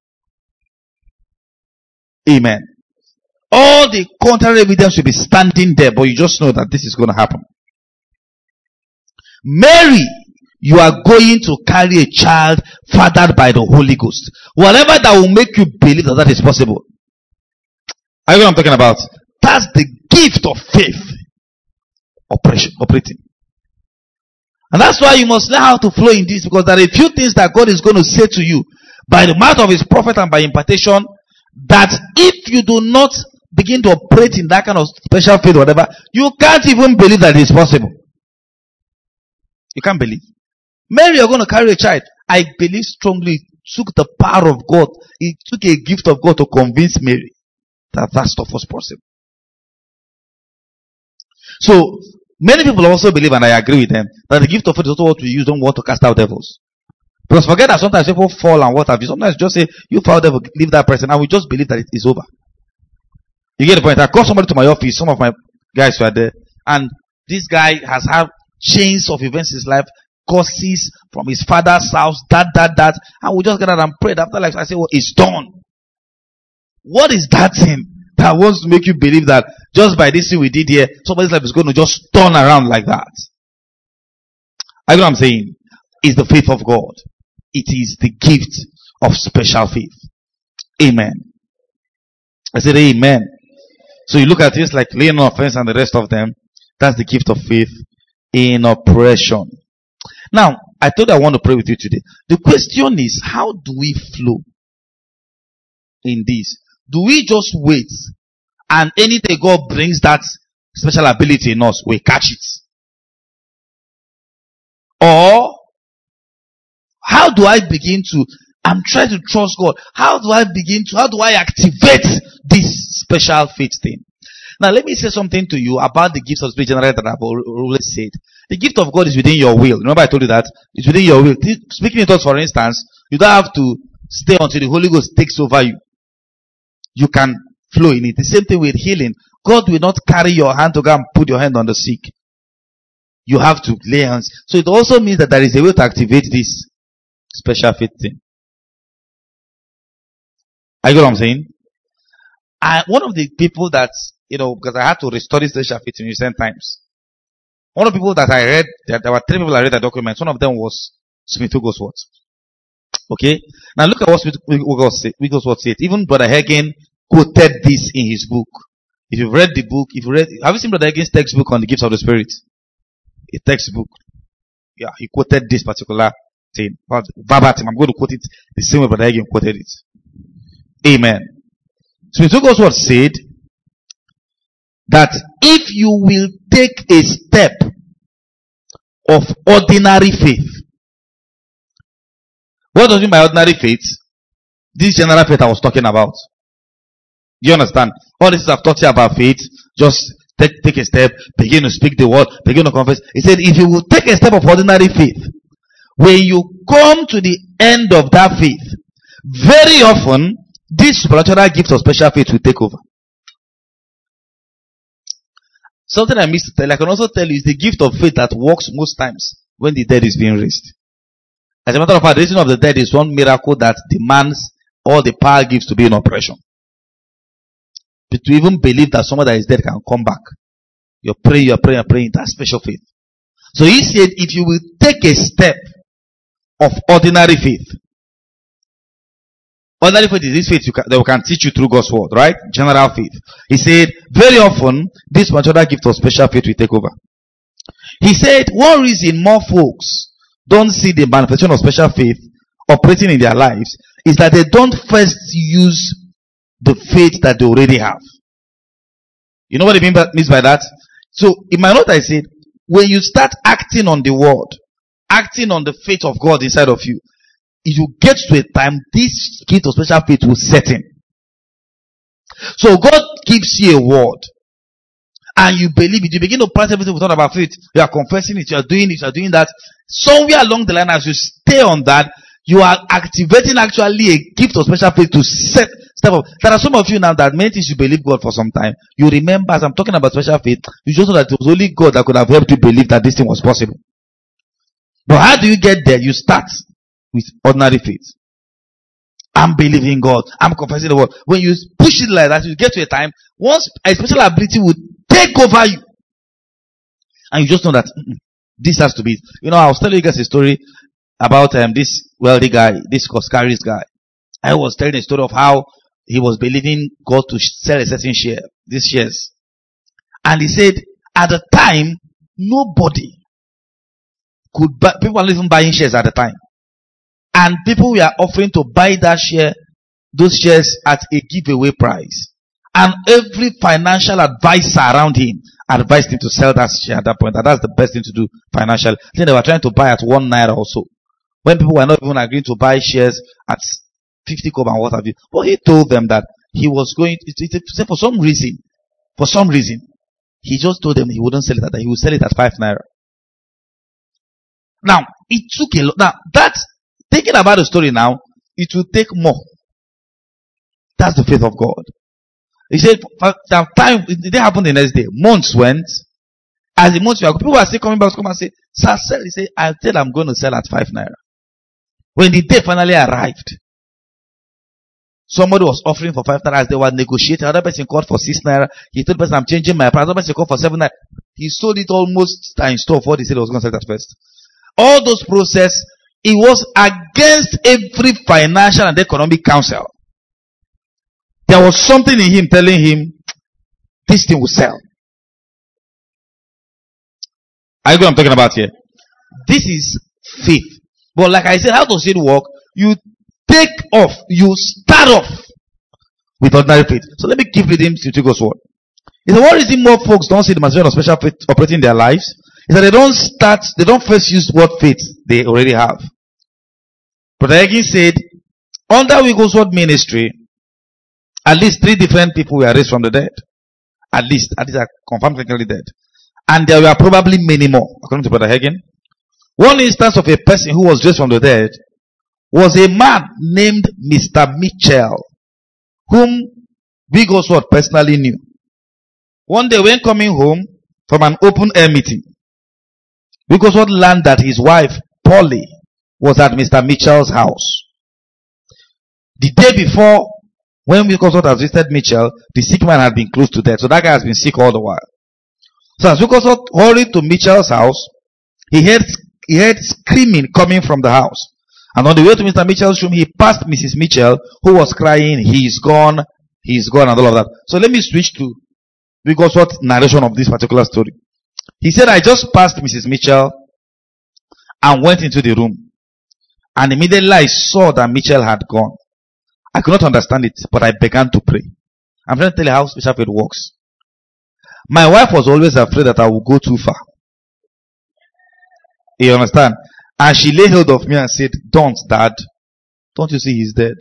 Amen. All the contrary evidence will be standing there, but you just know that this is going to happen. Mary, you are going to carry a child fathered by the Holy Ghost. Whatever that will make you believe that that is possible. Are you know what I'm talking about? That's the gift of faith. Operation, operating. And that's why you must learn how to flow in this, because there are a few things that God is going to say to you by the mouth of his prophet and by impartation, that if you do not begin to operate in that kind of special faith or whatever, you can't even believe that it is possible. You can't believe. Mary, you're going to carry a child. I believe strongly it took the power of God. It took a gift of God to convince Mary that that stuff was possible. So, many people also believe, and I agree with them, that the gift of faith is also what we use when we want to cast out devils. Because forget that sometimes people fall and what have you. Sometimes just say, you foul devil, leave that person, and we just believe that it is over. You get the point? I called somebody to my office, some of my guys were there, and this guy has had chains of events in his life, curses from his father's house, that, that, that, and we just get out and prayed. After like I say, well, it's done. What is that thing that wants to make you believe that just by this thing we did here, somebody's life is going to just turn around like that? I know what I'm saying. It's the faith of God. It is the gift of special faith. Amen. I said amen. So you look at things like laying on offense and the rest of them. That's the gift of faith in operation. Now, I told you I want to pray with you today. The question is, how do we flow in this? Do we just wait and anything God brings that special ability in us, we catch it? Or, how do I begin to, I'm trying to trust God. How do I begin to, how do I activate this special faith thing? Now, let me say something to you about the gifts of spirit generally that I've always said. The gift of God is within your will. Remember I told you that? It's within your will. Speaking in tongues, for instance, you don't have to stay until the Holy Ghost takes over you. You can flow in it. The same thing with healing. God will not carry your hand to go and put your hand on the sick. You have to lay hands. So it also means that there is a way to activate this special faith thing. Are you know what I'm saying? I, one of the people that, you know, because I had to restudy special faith in recent times. One of the people that I read, there, there were three people I read the documents. One of them was Smith Wigglesworth. Okay? Now look at what Smith Wigglesworth said. Even Brother Hagin quoted this in his book. If you've read the book, if you read, have you seen Brother Hagin's textbook on the gifts of the Spirit? A textbook. Yeah, he quoted this particular thing. Verbatim. I'm going to quote it the same way Brother Hagin quoted it. Amen. Smith Wigglesworth said that if you will take a step of ordinary faith. What does it mean by ordinary faith? This general faith I was talking about. Do you understand? All this I've taught you about faith, just take, take a step, begin to speak the word, begin to confess. He said, if you will take a step of ordinary faith, when you come to the end of that faith, very often, this supernatural gift of special faith will take over. Something I missed to tell you, I can also tell you, is the gift of faith that works most times when the dead is being raised. As a matter of fact, the raising of the dead is one miracle that demands all the power gives to be in operation. But to even believe that someone that is dead can come back. You're praying, you're praying, you're praying, that's special faith. So he said, if you will take a step of ordinary faith, ordinary faith is this faith you can, that we can teach you through God's word, right? General faith. He said, very often, this material gift of special faith will take over. He said, one reason more folks don't see the manifestation of special faith operating in their lives is that they don't first use the faith that they already have. You know what it means by that? So, in my note I said, when you start acting on the word, acting on the faith of God inside of you, if you get to a time, this gift of special faith will set in. So God gives you a word, and you believe it. You begin to practice everything we thought about faith. You are confessing it. You are doing it. You are doing that. Somewhere along the line, as you stay on that, you are activating actually a gift of special faith to set step up. There are some of you now that many things you believe God for some time. You remember, as I'm talking about special faith, you just know that it was only God that could have helped you believe that this thing was possible. But how do you get there? You start with ordinary faith. I'm believing God. I'm confessing the word. When you push it like that, you get to a time, once a special ability will take over you. And you just know that mm-mm, this has to be. You know, I was telling you guys a story about um, this wealthy guy, this Coscaris guy. I was telling a story of how he was believing God to sell a certain share, these shares. And he said, at the time, nobody could buy, people were not even buying shares at the time. And people were offering to buy that share, those shares at a giveaway price. And every financial advisor around him advised him to sell that share at that point. And that's the best thing to do financially. I think they were trying to buy at one naira or so. When people were not even agreeing to buy shares at fifty kobo and what have you. But he told them that he was going to, for some reason, for some reason, he just told them he wouldn't sell it at that. He would sell it at five naira. Now, it took a lot. Now, that, thinking about the story now, it will take more. That's the faith of God. He said, time, it didn't happen the next day. Months went. As the months were, people were still coming back to come and say, sir, sell. He said, I said I'm going to sell at five naira. When the day finally arrived, somebody was offering for five naira as they were negotiating. Another person called for six naira. He told the person, I'm changing my price. Another person called for seven naira. He sold it almost times two of what he said he was going to sell at first. All those process, it was against every financial and economic counsel. There was something in him telling him, this thing will sell. Are you know what I'm talking about here? This is faith. But like I said, how does it work? You take off, you start off with ordinary faith. So let me keep reading to God's word. He said, what reason more folks don't see the manifestation of special faith operating in their lives? Is that they don't start, they don't first use what faith they already have. Brother Hagin said, under Wigglesworth ministry, at least three different people were raised from the dead. At least, at least are confirmed clinically dead. And there were probably many more, according to Brother Hagin. One instance of a person who was raised from the dead was a man named Mister Mitchell, whom Wigglesworth personally knew. One day when coming home from an open air meeting, Wigglesworth learned that his wife, Polly, was at Mister Mitchell's house. The day before, when Wigglesworth had visited Mitchell, the sick man had been close to death. So that guy has been sick all the while. So as Wigglesworth hurried to Mitchell's house, he heard, he heard screaming coming from the house. And on the way to Mister Mitchell's room, he passed Missus Mitchell, who was crying, he's gone, he's gone, and all of that. So let me switch to Wigglesworth's narration of this particular story. He said, I just passed Missus Mitchell and went into the room. And immediately I saw that Mitchell had gone. I could not understand it, but I began to pray. I'm trying to tell you how special faith works. My wife was always afraid that I would go too far. You understand? And she laid hold of me and said, don't, Dad. Don't you see he's dead?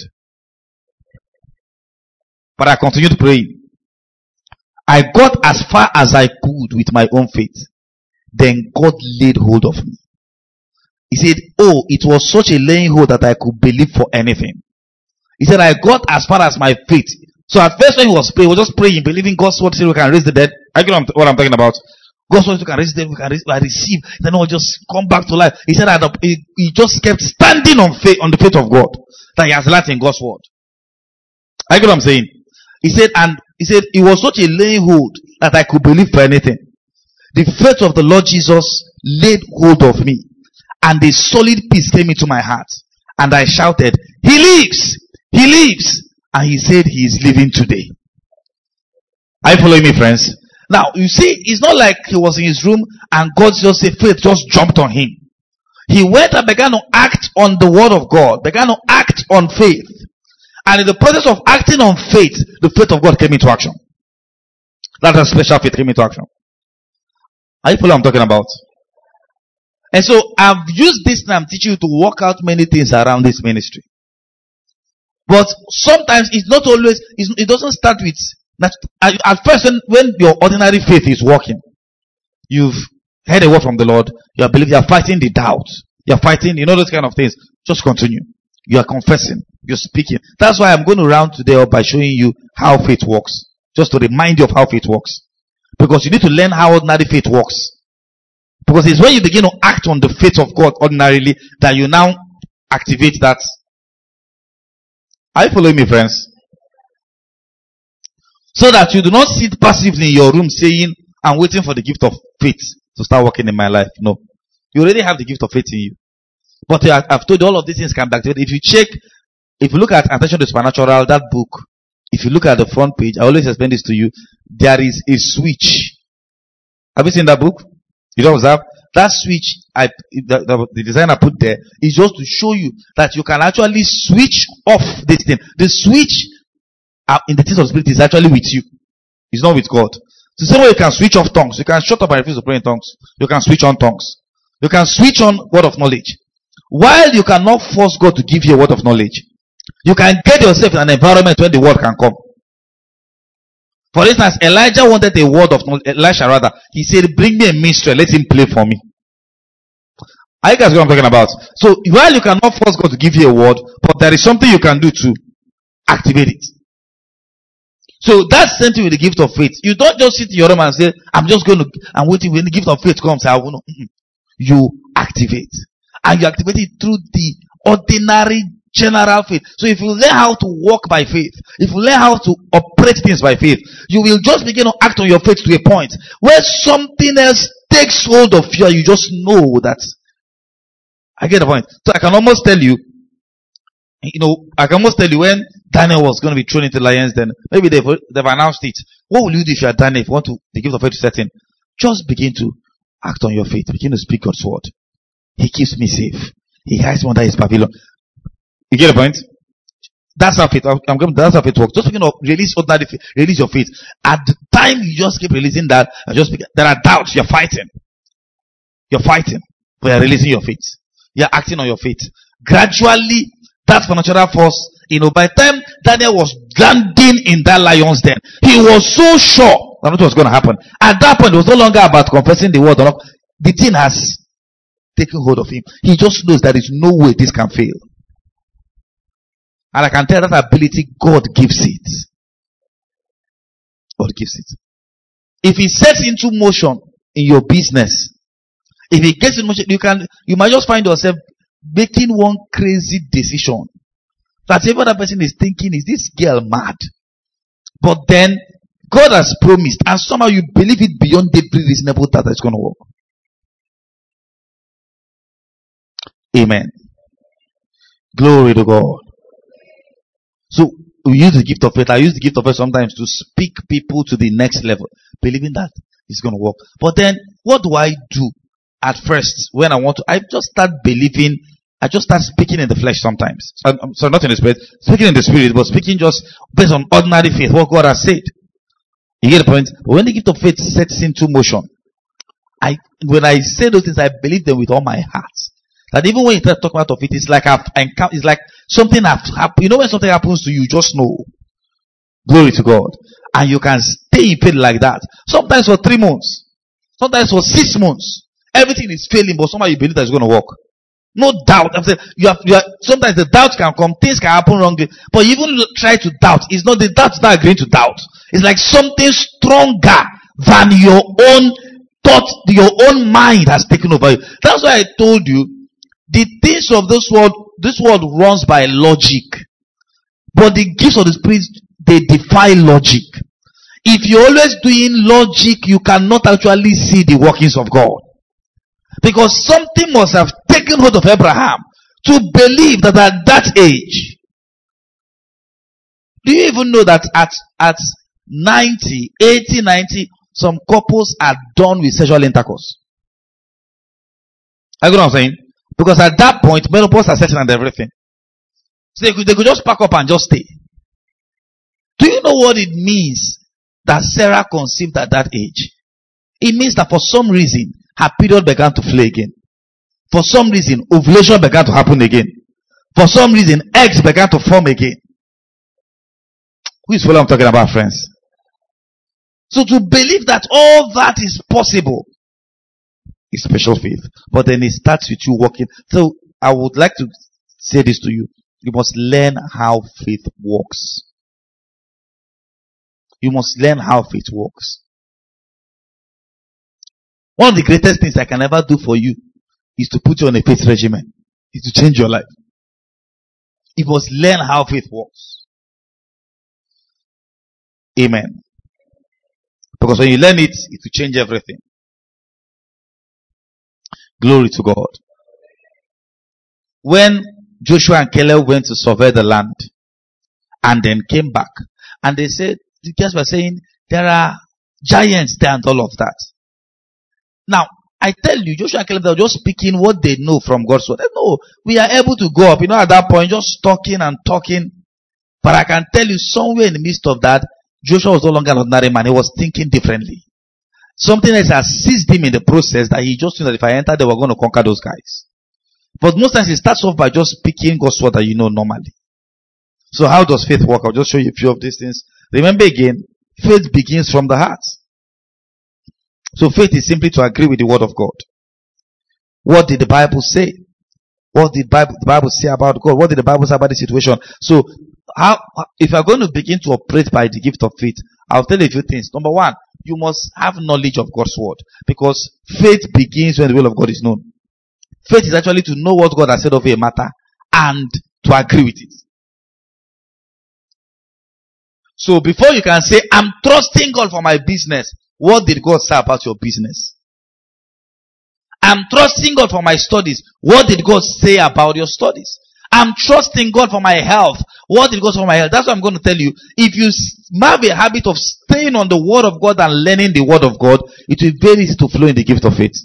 But I continued praying. I got as far as I could with my own faith. Then God laid hold of me. He said, oh, it was such a laying hold that I could believe for anything. He said, I got as far as my faith. So at first when he was praying, he was just praying, believing God's word said we can raise the dead. I get what I'm talking about. God's word we can raise the dead, we can, raise, we can receive. Then I'll just come back to life. He said that he, he just kept standing on faith, on the faith of God. That he has learned in God's word. I get what I'm saying. He said, and he said, it was such a laying hold that I could believe for anything. The faith of the Lord Jesus laid hold of me. And a solid peace came into my heart. And I shouted, He lives! He lives! And he said he is living today. Are you following me, friends? Now, you see, it's not like he was in his room and God just said, faith just jumped on him. He went and began to act on the word of God, began to act on faith. And in the process of acting on faith, the faith of God came into action. That's a special faith came into action. Are you following what I'm talking about? And so, I've used this time teaching you to work out many things around this ministry. But sometimes it's not always, it's, it doesn't start with that. At, at first, when, when your ordinary faith is working, you've heard a word from the Lord, you are believing, you are fighting the doubt, you are fighting, you know, those kind of things. Just continue. You are confessing, you're speaking. That's why I'm going to round today up by showing you how faith works. Just to remind you of how faith works. Because you need to learn how ordinary faith works. Because it's when you begin to act on the faith of God ordinarily that you now activate that. Are you following me, friends? So that you do not sit passively in your room saying, I'm waiting for the gift of faith to start working in my life. No. You already have the gift of faith in you. But I've told you all of these things can be activated. If you check, if you look at Attention to Supernatural, that book, if you look at the front page, I always explain this to you, there is a switch. Have you seen that book? You don't observe? That switch I, the, the, the designer put there is just to show you that you can actually switch off this thing. The switch uh, in the things of spirit is actually with you. It's not with God. The same way you can switch off tongues. You can shut up and refuse to pray in tongues. You can switch on tongues. You can switch on word of knowledge. While you cannot force God to give you a word of knowledge, you can get yourself in an environment where the word can come. For instance, Elijah wanted a word of knowledge. Elisha rather. He said, bring me a minstrel. Let him play for me. Are you guys what I'm talking about? So, while you cannot force God to give you a word, but there is something you can do to activate it. So, that's the same thing with the gift of faith. You don't just sit in your room and say, I'm just going to, I'm waiting when the gift of faith comes. I will know. You activate. And you activate it through the ordinary general faith. So if you learn how to walk by faith, if you learn how to operate things by faith, you will just begin to act on your faith to a point where something else takes hold of you. You just know that. I get the point. So I can almost tell you, you know, I can almost tell you when Daniel was going to be thrown into the lions, then maybe they've, they've announced it. What will you do if you are Daniel? If you want to, the gift of faith to set in, just begin to act on your faith. Begin to speak God's word. He keeps me safe. He hides me under his pavilion. You get the point? That's how faith. I'm going. That's how faith works. Just begin to release ordinary faith. Release your faith. At the time you just keep releasing that, and just begin, there are doubts. You're fighting. You're fighting, but you're releasing your faith. You're acting on your faith. Gradually, that supernatural force. You know, by the time Daniel was landing in that lion's den, he was so sure that what was going to happen. At that point, it was no longer about confessing the word. The thing has taken hold of him. He just knows there is no way this can fail. And I can tell that ability, God gives it. God gives it. If he sets into motion in your business, if he gets in motion, you can, you might just find yourself making one crazy decision that every other person is thinking, is this girl mad? But then God has promised, and somehow you believe it beyond every reasonable doubt that it's going to work. Amen. Glory to God. So we use the gift of faith. I use the gift of faith sometimes to speak people to the next level, believing that it's going to work. But then, what do I do at first when I want to? I just start believing. I just start speaking in the flesh sometimes. So, so not in the spirit, speaking in the spirit, but speaking just based on ordinary faith, what God has said. You get the point? But when the gift of faith sets into motion, I when I say those things, I believe them with all my heart. That even when you talk about of it, it's like I've encountered, it's like something has happened. You know, when something happens to you, you just know. Glory to God. And you can stay in faith like that. Sometimes for three months. Sometimes for six months. Everything is failing, but somehow you believe that it's going to work. No doubt. I'm saying, you have, you have, sometimes the doubt can come, things can happen wrongly. But you even try to doubt. It's not the doubt not agreeing to doubt. It's like something stronger than your own thought, your own mind has taken over you. That's why I told you, the things of this world, this world runs by logic. But the gifts of the Spirit, they defy logic. If you're always doing logic, you cannot actually see the workings of God. Because something must have taken hold of Abraham to believe that at that age. Do you even know that at, at ninety, eighty, ninety, some couples are done with sexual intercourse? I get what I'm saying? Because at that point, menopause are setting and everything. So they could, they could just pack up and just stay. Do you know what it means that Sarah conceived at that age? It means that for some reason, her period began to flow again. For some reason, ovulation began to happen again. For some reason, eggs began to form again. Who is what I'm talking about, friends? So to believe that all that is possible is special faith. But then it starts with you walking. So I would like to say this to you. You must learn how faith works. You must learn how faith works. One of the greatest things I can ever do for you is to put you on a faith regimen. Is to change your life. You must learn how faith works. Amen. Because when you learn it, it will change everything. Glory to God. When Joshua and Caleb went to survey the land and then came back, and they said, the guys were saying, there are giants there and all of that. Now, I tell you, Joshua and Caleb, they were just speaking what they know from God's word. They know we are able to go up. You know, at that point, just talking and talking. But I can tell you, somewhere in the midst of that, Joshua was no longer an ordinary man. He was thinking differently. Something else has seized him in the process that he just knew that if I enter, they were going to conquer those guys. But most times, it starts off by just speaking God's word that you know normally. So how does faith work? I'll just show you a few of these things. Remember again, faith begins from the heart. So faith is simply to agree with the word of God. What did the Bible say? What did Bible, the Bible say about God? What did the Bible say about the situation? So, how, if you are going to begin to operate by the gift of faith, I'll tell you a few things. Number one, you must have knowledge of God's word. Because faith begins when the will of God is known. Faith is actually to know what God has said of a matter and to agree with it. So before you can say, I'm trusting God for my business, what did God say about your business? I'm trusting God for my studies. What did God say about your studies? I'm trusting God for my health. What did God say for my health? That's what I'm going to tell you. If you have a habit of staying on the word of God and learning the word of God, it will be very easy to flow in the gift of faith.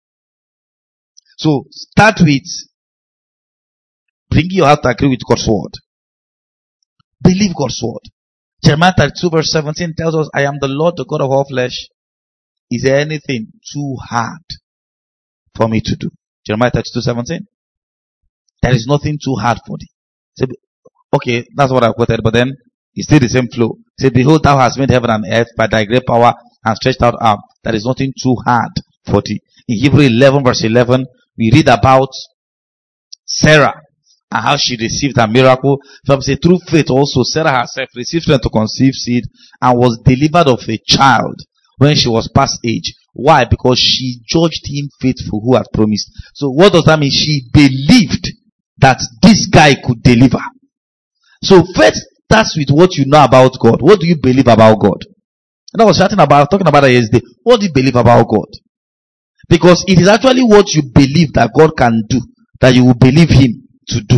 So start with bringing your heart to agree with God's word. Believe God's word. Jeremiah thirty-two verse seventeen tells us, I am the Lord, the God of all flesh. Is there anything too hard for me to do? Jeremiah thirty-two seventeen. There is nothing too hard for thee. So, okay, that's what I quoted, but then it's still the same flow. Say, behold, thou hast made heaven and earth by thy great power and stretched out arm. There is nothing too hard for thee. In Hebrews eleven verse eleven, we read about Sarah and how she received a miracle. From say, through faith also, Sarah herself received strength to conceive seed and was delivered of a child when she was past age. Why? Because she judged him faithful who had promised. So what does that mean? She believed that this guy could deliver. So faith starts with what you know about God. What do you believe about God? And I was chatting about, talking about that yesterday. What do you believe about God? Because it is actually what you believe that God can do that you will believe him to do.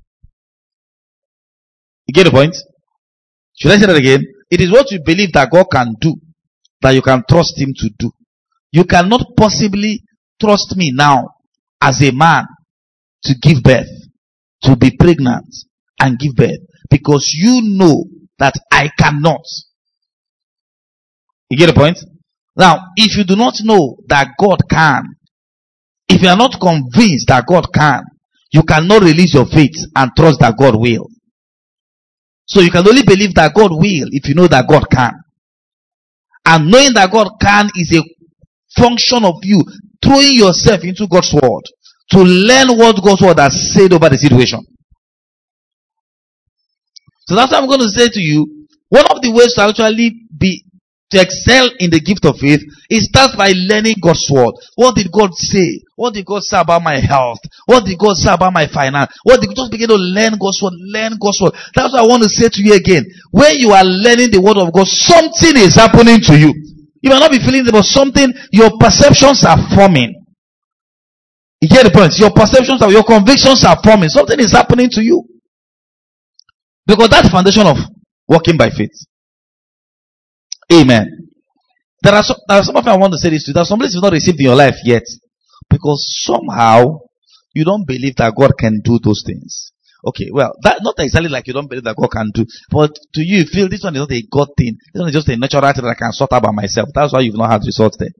You get the point? Should I say that again? It is what you believe that God can do that you can trust him to do. You cannot possibly trust me now as a man to give birth, to be pregnant and give birth, because you know that I cannot. You get the point? Now, if you do not know that God can, if you are not convinced that God can, you cannot release your faith and trust that God will. So you can only believe that God will if you know that God can. And knowing that God can is a function of you throwing yourself into God's word to learn what God's word has said over the situation. So that's what I'm going to say to you. One of the ways to actually be to excel in the gift of faith, it starts by learning God's word. What did God say? What did God say about my health? What did God say about my finance? What did just begin to learn God's word? Learn God's word. That's what I want to say to you again. When you are learning the word of God, something is happening to you. You might not be feeling it, but something, your perceptions are forming. You get the point? Your perceptions are, your convictions are forming. Something is happening to you. Because that's the foundation of walking by faith. Amen. There are, some, there are some of you I want to say this to you. There are some places you've not received in your life yet. Because somehow you don't believe that God can do those things. Okay, well, that not exactly like you don't believe that God can do. But to you, you feel this one is not a God thing. This one is just a natural thing that I can sort out by myself. That's why you've not had results there.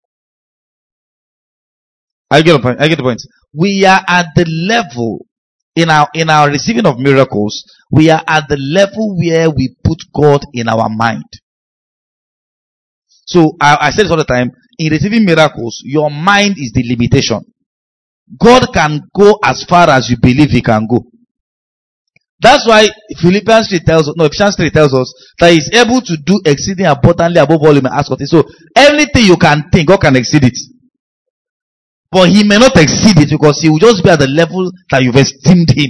I get the point. I get the point. We are at the level in our in our receiving of miracles, we are at the level where we put God in our mind. So I, I say this all the time, in receiving miracles, your mind is the limitation. God can go as far as you believe he can go. That's why Philippians three tells us, no, Ephesians three tells us that he's able to do exceeding abundantly above all you may ask of him. So everything you can think, God can exceed it. But he may not exceed it because he will just be at the level that you've esteemed him.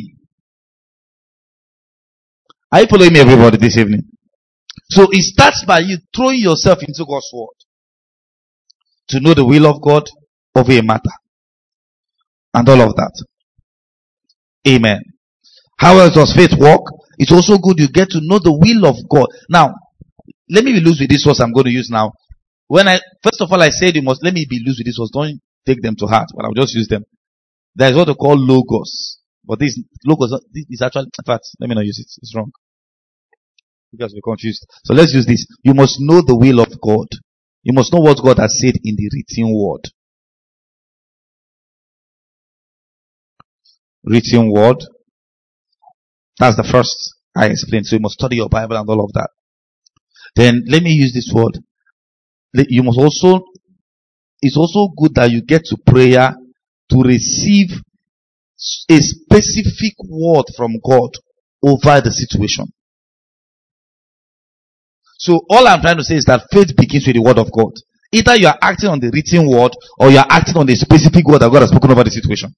Are you following me, everybody, this evening? So it starts by you throwing yourself into God's word to know the will of God over a matter and all of that. Amen. How else does faith work? It's also good you get to know the will of God. Now, let me be loose with this words I'm going to use now. When I, first of all, I said you must, let me be loose with these words. Don't take them to heart, but I'll just use them. There is what they call logos. But this logos, this is actually, in fact, let me not use it. It's wrong. You guys will be confused. So let's use this. You must know the will of God. You must know what God has said in the written word. Written word. That's the first I explained. So you must study your Bible and all of that. Then let me use this word. You must also, it's also good that you get to prayer to receive a specific word from God over the situation. So all I'm trying to say is that faith begins with the word of God. Either you are acting on the written word or you are acting on the specific word that God has spoken over the situation.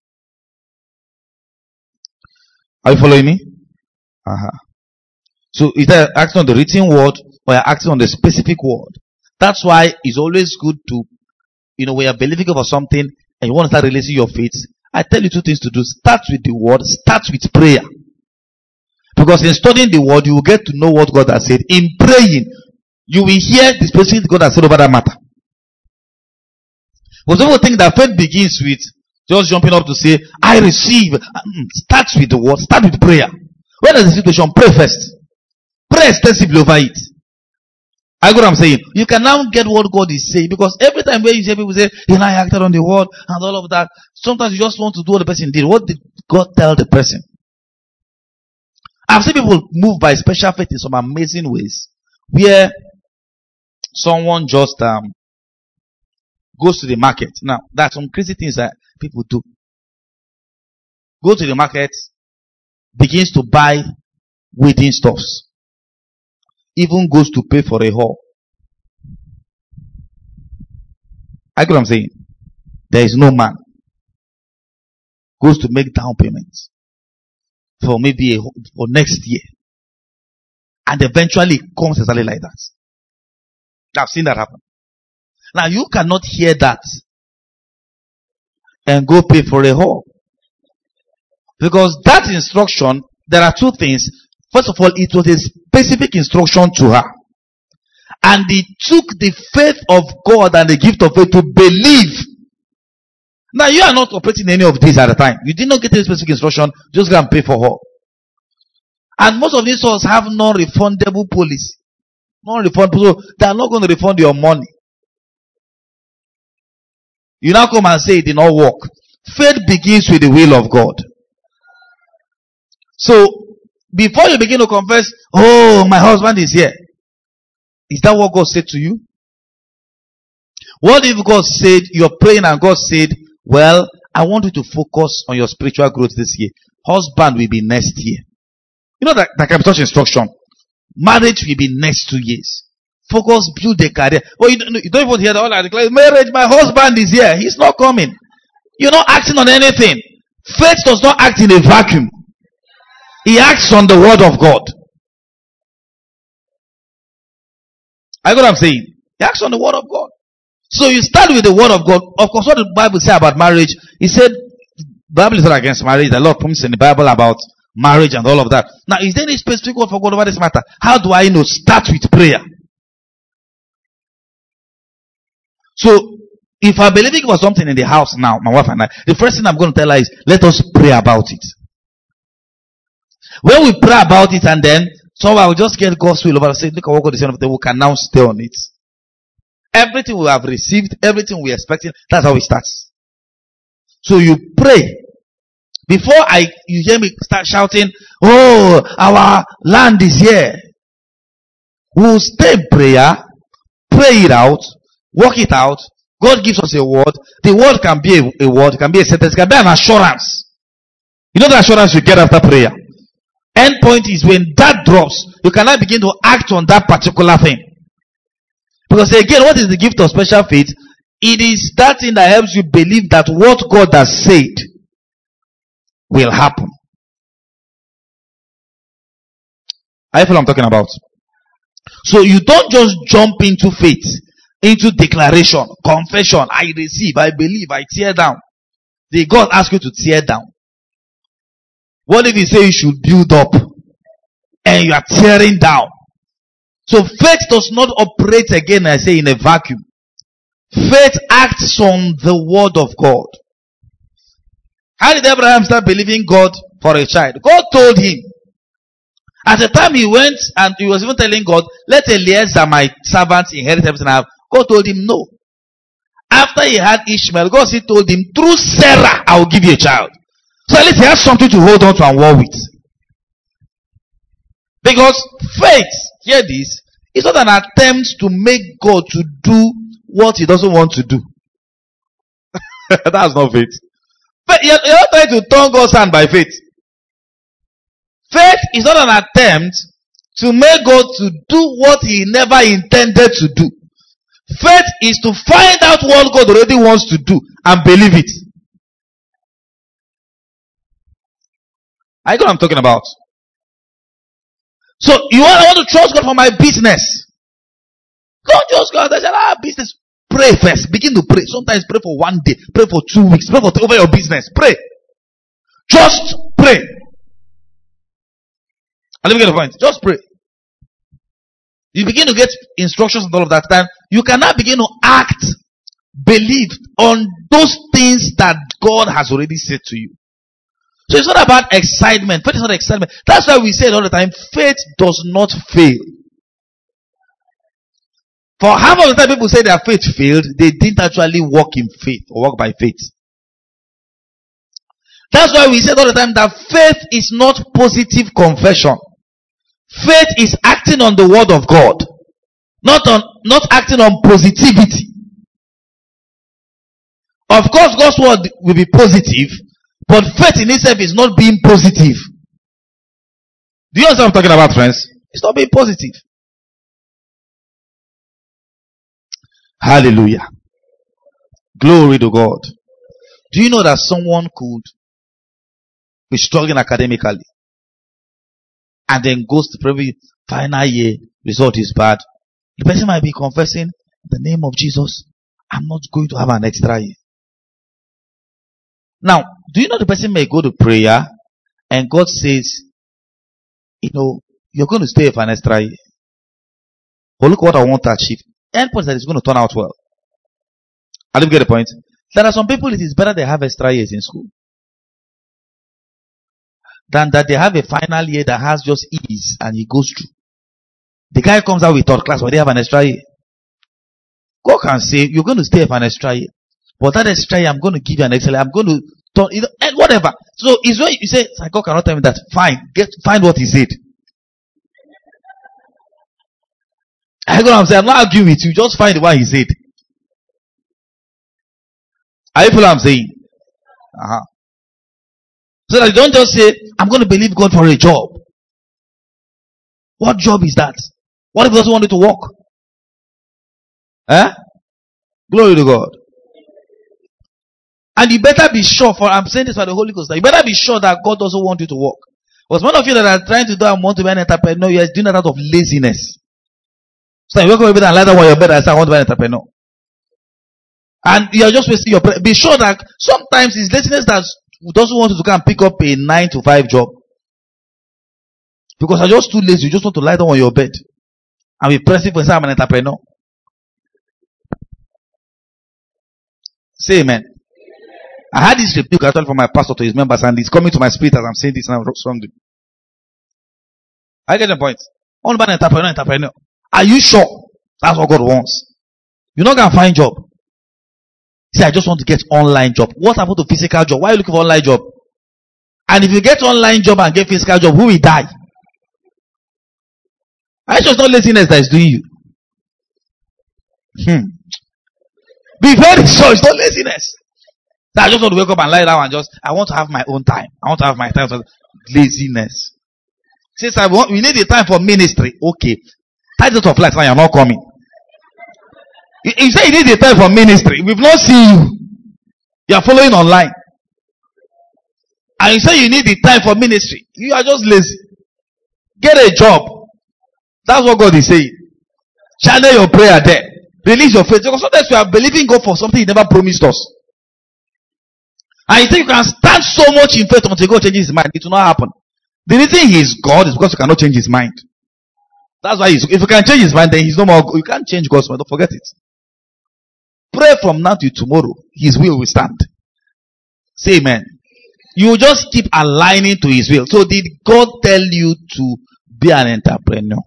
Are you following me? Uh-huh. So either you're acting on the written word or you're acting on the specific word. That's why it's always good to, you know, when you're believing for something and you want to start releasing your faith, I tell you two things to do. Start with the word, start with prayer. Because in studying the word, you will get to know what God has said. In praying, you will hear the specific God has said over that matter. Because people think that faith begins with just jumping up to say, I receive. Start with the word, start with prayer. When there's a situation, pray first. Pray extensively over it. I get what I'm saying. You can now get what God is saying. Because every time where you hear people say, you know, I acted on the word and all of that, sometimes you just want to do what the person did. What did God tell the person? I've seen people move by special faith in some amazing ways. Where someone just um, goes to the market. Now, that's some crazy things that people do. Go to the market, begins to buy wedding stuffs. Even goes to pay for a hall. I get what I'm saying. There is no man. Goes to make down payments. For maybe a, for next year. And eventually it comes exactly like that. I've seen that happen. Now you cannot hear that and go pay for a hall. Because that instruction, there are two things. First of all, it was a specific instruction to her. And it took the faith of God and the gift of faith to believe. Now you are not operating any of these at the time. You did not get any specific instruction, just go and pay for her. And most of these stores have non-refundable policy. Non-refundable, so they are not going to refund your money. You now come and say it did not work. Faith begins with the will of God. So, before you begin to confess, oh, my husband is here. Is that what God said to you? What if God said, you're praying and God said, well, I want you to focus on your spiritual growth this year. Husband will be next year. You know that, that can be such instruction. Marriage will be next two years. Focus, build a career. Well, you don't, you don't even hear the all I declare, marriage, my husband is here. He's not coming. You're not acting on anything. Faith does not act in a vacuum. He acts on the word of God. I know what I'm saying. He acts on the word of God. So you start with the word of God. Of course, what the Bible say about marriage? He said, the Bible is not against marriage. The Lord promises in the Bible about marriage and all of that. Now, is there any specific word for God over this matter? How do I know? Start with prayer. So, if I'm believing for something in the house now, my wife and I, the first thing I'm going to tell her is, let us pray about it. When we pray about it and then, so I will just get God's will over and say, look at what God is saying, we can now stay on it. Everything we have received, everything we are expecting, that's how it starts. So you pray Before I, you hear me start shouting, oh, our land is here. We'll stay in prayer, pray it out, work it out. God gives us a word. The word can be a, a word, it can be a sentence, it can be an assurance. You know the assurance you get after prayer. End point is when that drops, you cannot begin to act on that particular thing. Because again, what is the gift of special faith? It is that thing that helps you believe that what God has said will happen. I feel I'm talking about. So you don't just jump into faith, into declaration, confession. I receive, I believe, I tear down. Did God ask you to tear down? What if He say you should build up and you are tearing down? So faith does not operate again, I say, in a vacuum. Faith acts on the word of God. How did Abraham start believing God for a child? God told him. At the time he went and he was even telling God, let Eliezer, my servant, inherit everything I have. God told him no. After he had Ishmael, God still told him, through Sarah, I will give you a child. So at least he has something to hold on to and war with. Because faith, hear this, is not an attempt to make God to do what He doesn't want to do. That's not faith. You're not trying to turn God's hand by faith. Faith is not an attempt to make God to do what He never intended to do. Faith is to find out what God already wants to do and believe it. I know what I'm talking about. So you want, I want to trust God for my business. Don't just go out and say, ah, business. Pray first. Begin to pray. Sometimes pray for one day. Pray for two weeks. Pray for over your business. Pray. Just pray. And let me get the point. Just pray. You begin to get instructions and all of that time. You cannot begin to act, believe on those things that God has already said to you. So it's not about excitement. Faith is not excitement. That's why we say it all the time. Faith does not fail. For half of the time people say their faith failed, they didn't actually walk in faith or walk by faith. That's why we say all the time that faith is not positive confession. Faith is acting on the word of God. Not on, not acting on positivity. Of course, God's word will be positive, but faith in itself is not being positive. Do you understand what I'm talking about, friends? It's not being positive. Hallelujah. Glory to God. Do you know that someone could be struggling academically and then goes to probably final year, result is bad? The person might be confessing, in the name of Jesus, I'm not going to have an extra year. Now, do you know the person may go to prayer and God says, you know, you're going to stay for an extra year. But look what I want to achieve. End point that is going to turn out well. I didn't get the point. There are some people it is better they have extra years in school than that they have a final year that has just ease and he goes through. The guy comes out with third class but they have an extra year. God can say you're going to stay for an extra year, but that extra year I'm going to give you an extra year. I'm going to turn, you know, and whatever. So it's when you say God cannot tell me that. Fine, get find what He said. I go and say, I'm not arguing with you. Just find what He said. Are you following what I'm saying? Uh-huh. So that you don't just say, I'm going to believe God for a job. What job is that? What if He doesn't want you to work? Eh? Glory to God. And you better be sure, for I'm saying this by the Holy Ghost, that you better be sure that God doesn't want you to work. Because one of you that are trying to do and want to be an entrepreneur, you are doing that out of laziness. So you wake up and lie down on your bed and say, I want to be an entrepreneur. And you are just wasting your breath. Be sure that sometimes it's laziness that doesn't want you to come and pick up a nine to five job. Because you're just too lazy. You just want to lie down on your bed and be pressing for saying I'm an entrepreneur. Say amen. I had this rebuke actually from my pastor to his members, and it's coming to my spirit as I'm saying this now strongly. I get the point. All about entrepreneur, entrepreneur. Are you sure that's what God wants? You're not going to find job. Say, I just want to get online job. What happened to physical job? Why are you looking for online job? And if you get online job and get physical job, who will die? I sure it's not laziness that is doing you. Hmm. Be very sure it's not laziness. So I just want to wake up and lie down and just, I want to have my own time. I want to have my time for laziness. Since I want, we need the time for ministry. Okay. Title of life, now you're not coming. You, you say you need the time for ministry. We've not seen you. You are following online. And you say you need the time for ministry. You are just lazy. Get a job. That's what God is saying. Channel your prayer there. Release your faith. Because sometimes we are believing God for something He never promised us. And you think you can stand so much in faith until God changes His mind. It will not happen. The reason He is God is because you cannot change His mind. That's why he's, if you can change His mind, then He's no more. You can't change God's mind. Don't forget it. Pray from now to tomorrow. His will will stand. Say amen. You just keep aligning to His will. So did God tell you to be an entrepreneur?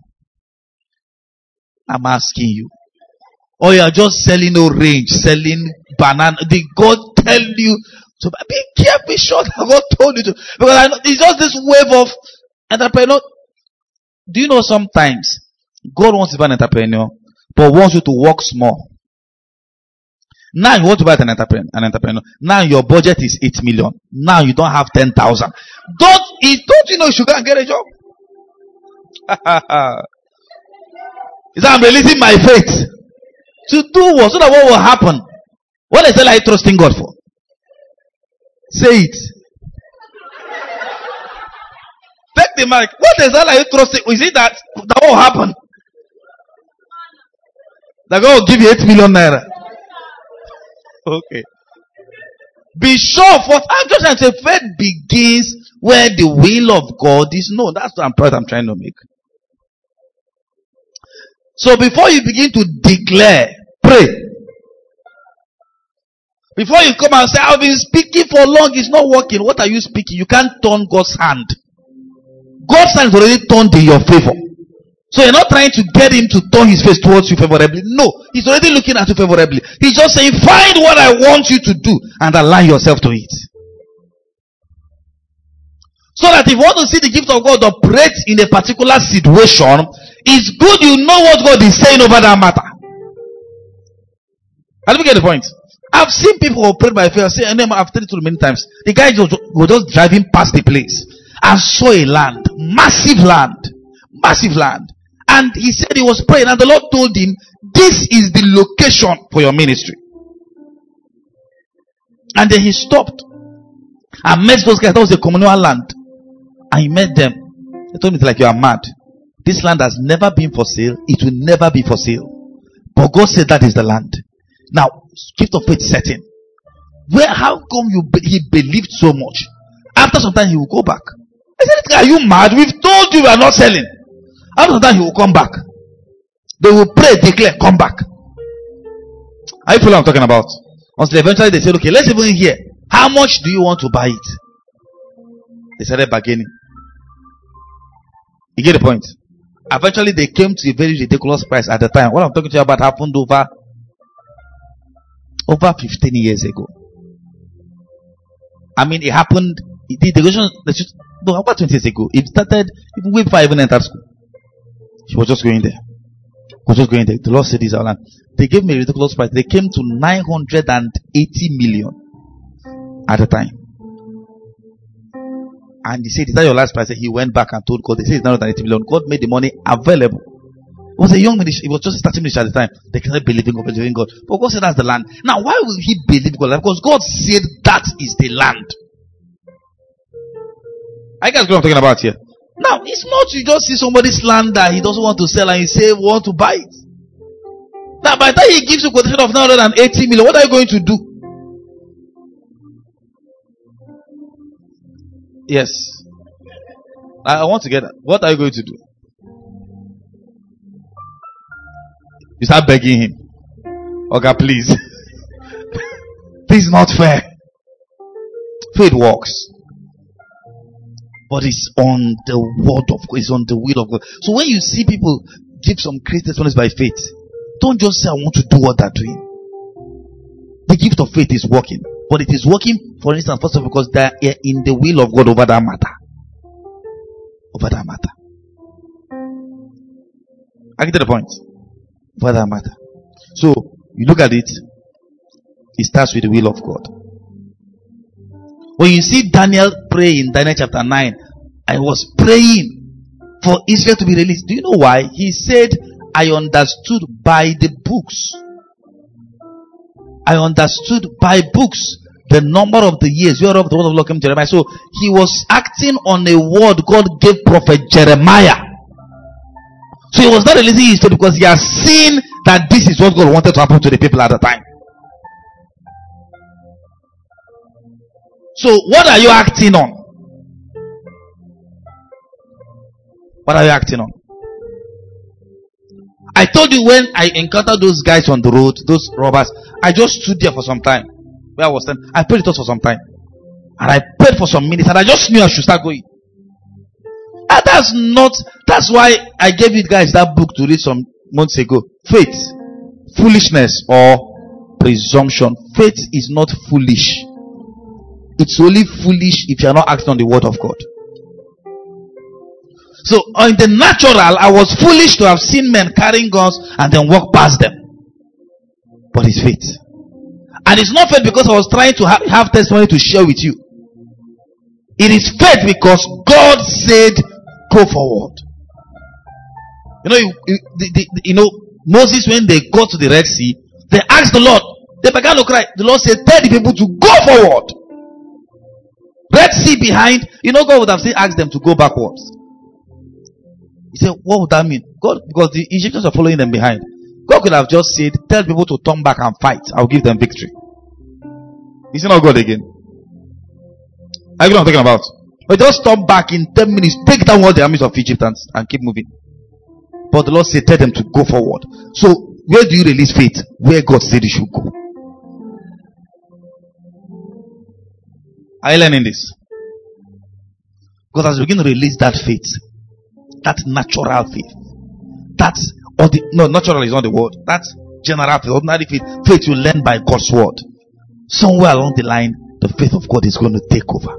I'm asking you. Or you are just selling orange, selling banana. Did God tell you? So be careful, be sure that God told you to. Because I know it's just this wave of entrepreneur. Do you know sometimes God wants you to be an entrepreneur, but wants you to work small. Now you want to buy an entrepreneur, an entrepreneur. Now your budget is eight million. Now you don't have ten thousand. Don't, don't you know you should go and get a job? Is that I'm releasing my faith to do what? So that what will happen? What is the I trusting God for? Say it. Take the mic. What is that I trusting? Is it that that will happen? That God will give you eight million naira. Okay. Be sure for I'm just trying to say faith begins where the will of God is known. That's the point I'm trying to make. So before you begin to declare, pray. Before you come and say, I've been speaking for long, it's not working. What are you speaking? You can't turn God's hand. God's hand is already turned in your favor. So you're not trying to get Him to turn His face towards you favorably. No, He's already looking at you favorably. He's just saying, find what I want you to do and align yourself to it. So that if you want to see the gift of God operate in a particular situation, it's good you know what God is saying over that matter. Let me get the point. I've seen people operate by faith. Say, I've told it to you many times. The guy just, was just driving past the place and saw a land, massive land, massive land. And he said he was praying, and the Lord told him, this is the location for your ministry. And then he stopped and met those guys. That was a communal land. And he met them. They told me, it's like, you are mad. This land has never been for sale. It will never be for sale. But God said that is the land. Now, gift of faith setting. Where, how come you be, he believed so much? After some time, he will go back. I said, are you mad? We've told you we are not selling. After some time, he will come back. They will pray, declare, come back. Are you following what I'm talking about? Until eventually they said, okay, let's even hear. How much do you want to buy it? They started bargaining. You get the point? Eventually they came to a very ridiculous price at the time. What I'm talking to you about happened over over fifteen years ago. I mean, it happened. It, the delegation, no, about twenty years ago. It started even way before I even entered school. She was just going there. Was just going there. The Lord said this out. They gave me a ridiculous price. They came to nine hundred eighty million at the time. And he said, is that your last price? He went back and told God, they said it's nine hundred eighty million. God made the money available. It was a young ministry. It was just starting ministry at the time. They started believing God, believing God. But God said that's the land. Now, why will he believe God? Because God said that is the land. I guess what I'm talking about here. Now, it's not you just see somebody's land that he doesn't want to sell and you say, we want to buy it. Now, by the time he gives you a quotation of nine hundred eighty million, what are you going to do? Yes. I, I want to get that. What are you going to do? You start begging him. Okay, please. This is not fair. Faith works. But it's on the word of God. It's on the will of God. So when you see people give some crazy testimonies by faith, don't just say, I want to do what they're doing. The gift of faith is working. But it is working, for instance, first of all, because they are in the will of God over that matter. Over that matter. I get to the point. Over that matter. So, you look at it, it starts with the will of God. When you see Daniel pray in Daniel chapter nine, I was praying for Israel to be released. Do you know why? He said, I understood by the books. I understood by books the number of the years whereof the word of the Lord came to Jeremiah. So he was acting on a word God gave prophet Jeremiah. So he was not releasing his story because he has seen that this is what God wanted to happen to the people at the time. So what are you acting on? What are you acting on? I told you when I encountered those guys on the road, those robbers, I just stood there for some time. Where I was standing, I prayed it out for some time. And I prayed for some minutes and I just knew I should start going. And that's not, that's why I gave you guys that book to read some months ago. Faith, foolishness or presumption. Faith is not foolish. It's only foolish if you are not acting on the word of God. So in the natural, I was foolish to have seen men carrying guns and then walk past them. But it's faith. And it's not faith because I was trying to ha- have testimony to share with you. It is faith because God said, go forward. You know, you, you, the, the, you know, Moses, when they got to the Red Sea, they asked the Lord, they began to cry. The Lord said, tell the people to go forward. Red Sea behind, you know, God would have still asked them to go backwards. He said, what would that mean? God, because the Egyptians are following them behind. God could have just said, tell people to turn back and fight. I'll give them victory. Is it not God again? I know what I'm talking about. But just turn back in ten minutes, take down all the armies of Egypt and, and keep moving. But the Lord said, tell them to go forward. So, where do you release faith? Where God said you should go. Are you learning this? God has begun to release that faith. That natural faith. That's or the no natural is not the word. That's general faith, ordinary faith. Faith you learn by God's word. Somewhere along the line, the faith of God is going to take over.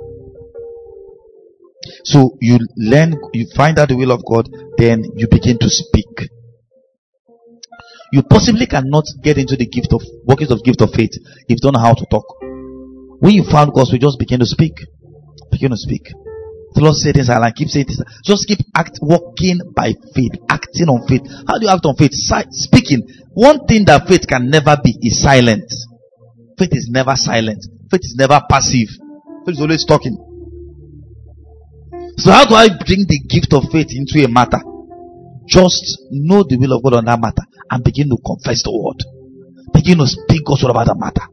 So you learn, you find out the will of God, then you begin to speak. You possibly cannot get into the gift of workings of gift of faith if you don't know how to talk. When you found God, so you just begin to speak. Begin to speak. The Lord said this, and I keep saying this. Just keep act walking by faith, acting on faith. How do you act on faith? Si- speaking. One thing that faith can never be is silent. Faith is never silent. Faith is never passive. Faith is always talking. So how do I bring the gift of faith into a matter? Just know the will of God on that matter and begin to confess the word. Begin to speak God's word about that matter.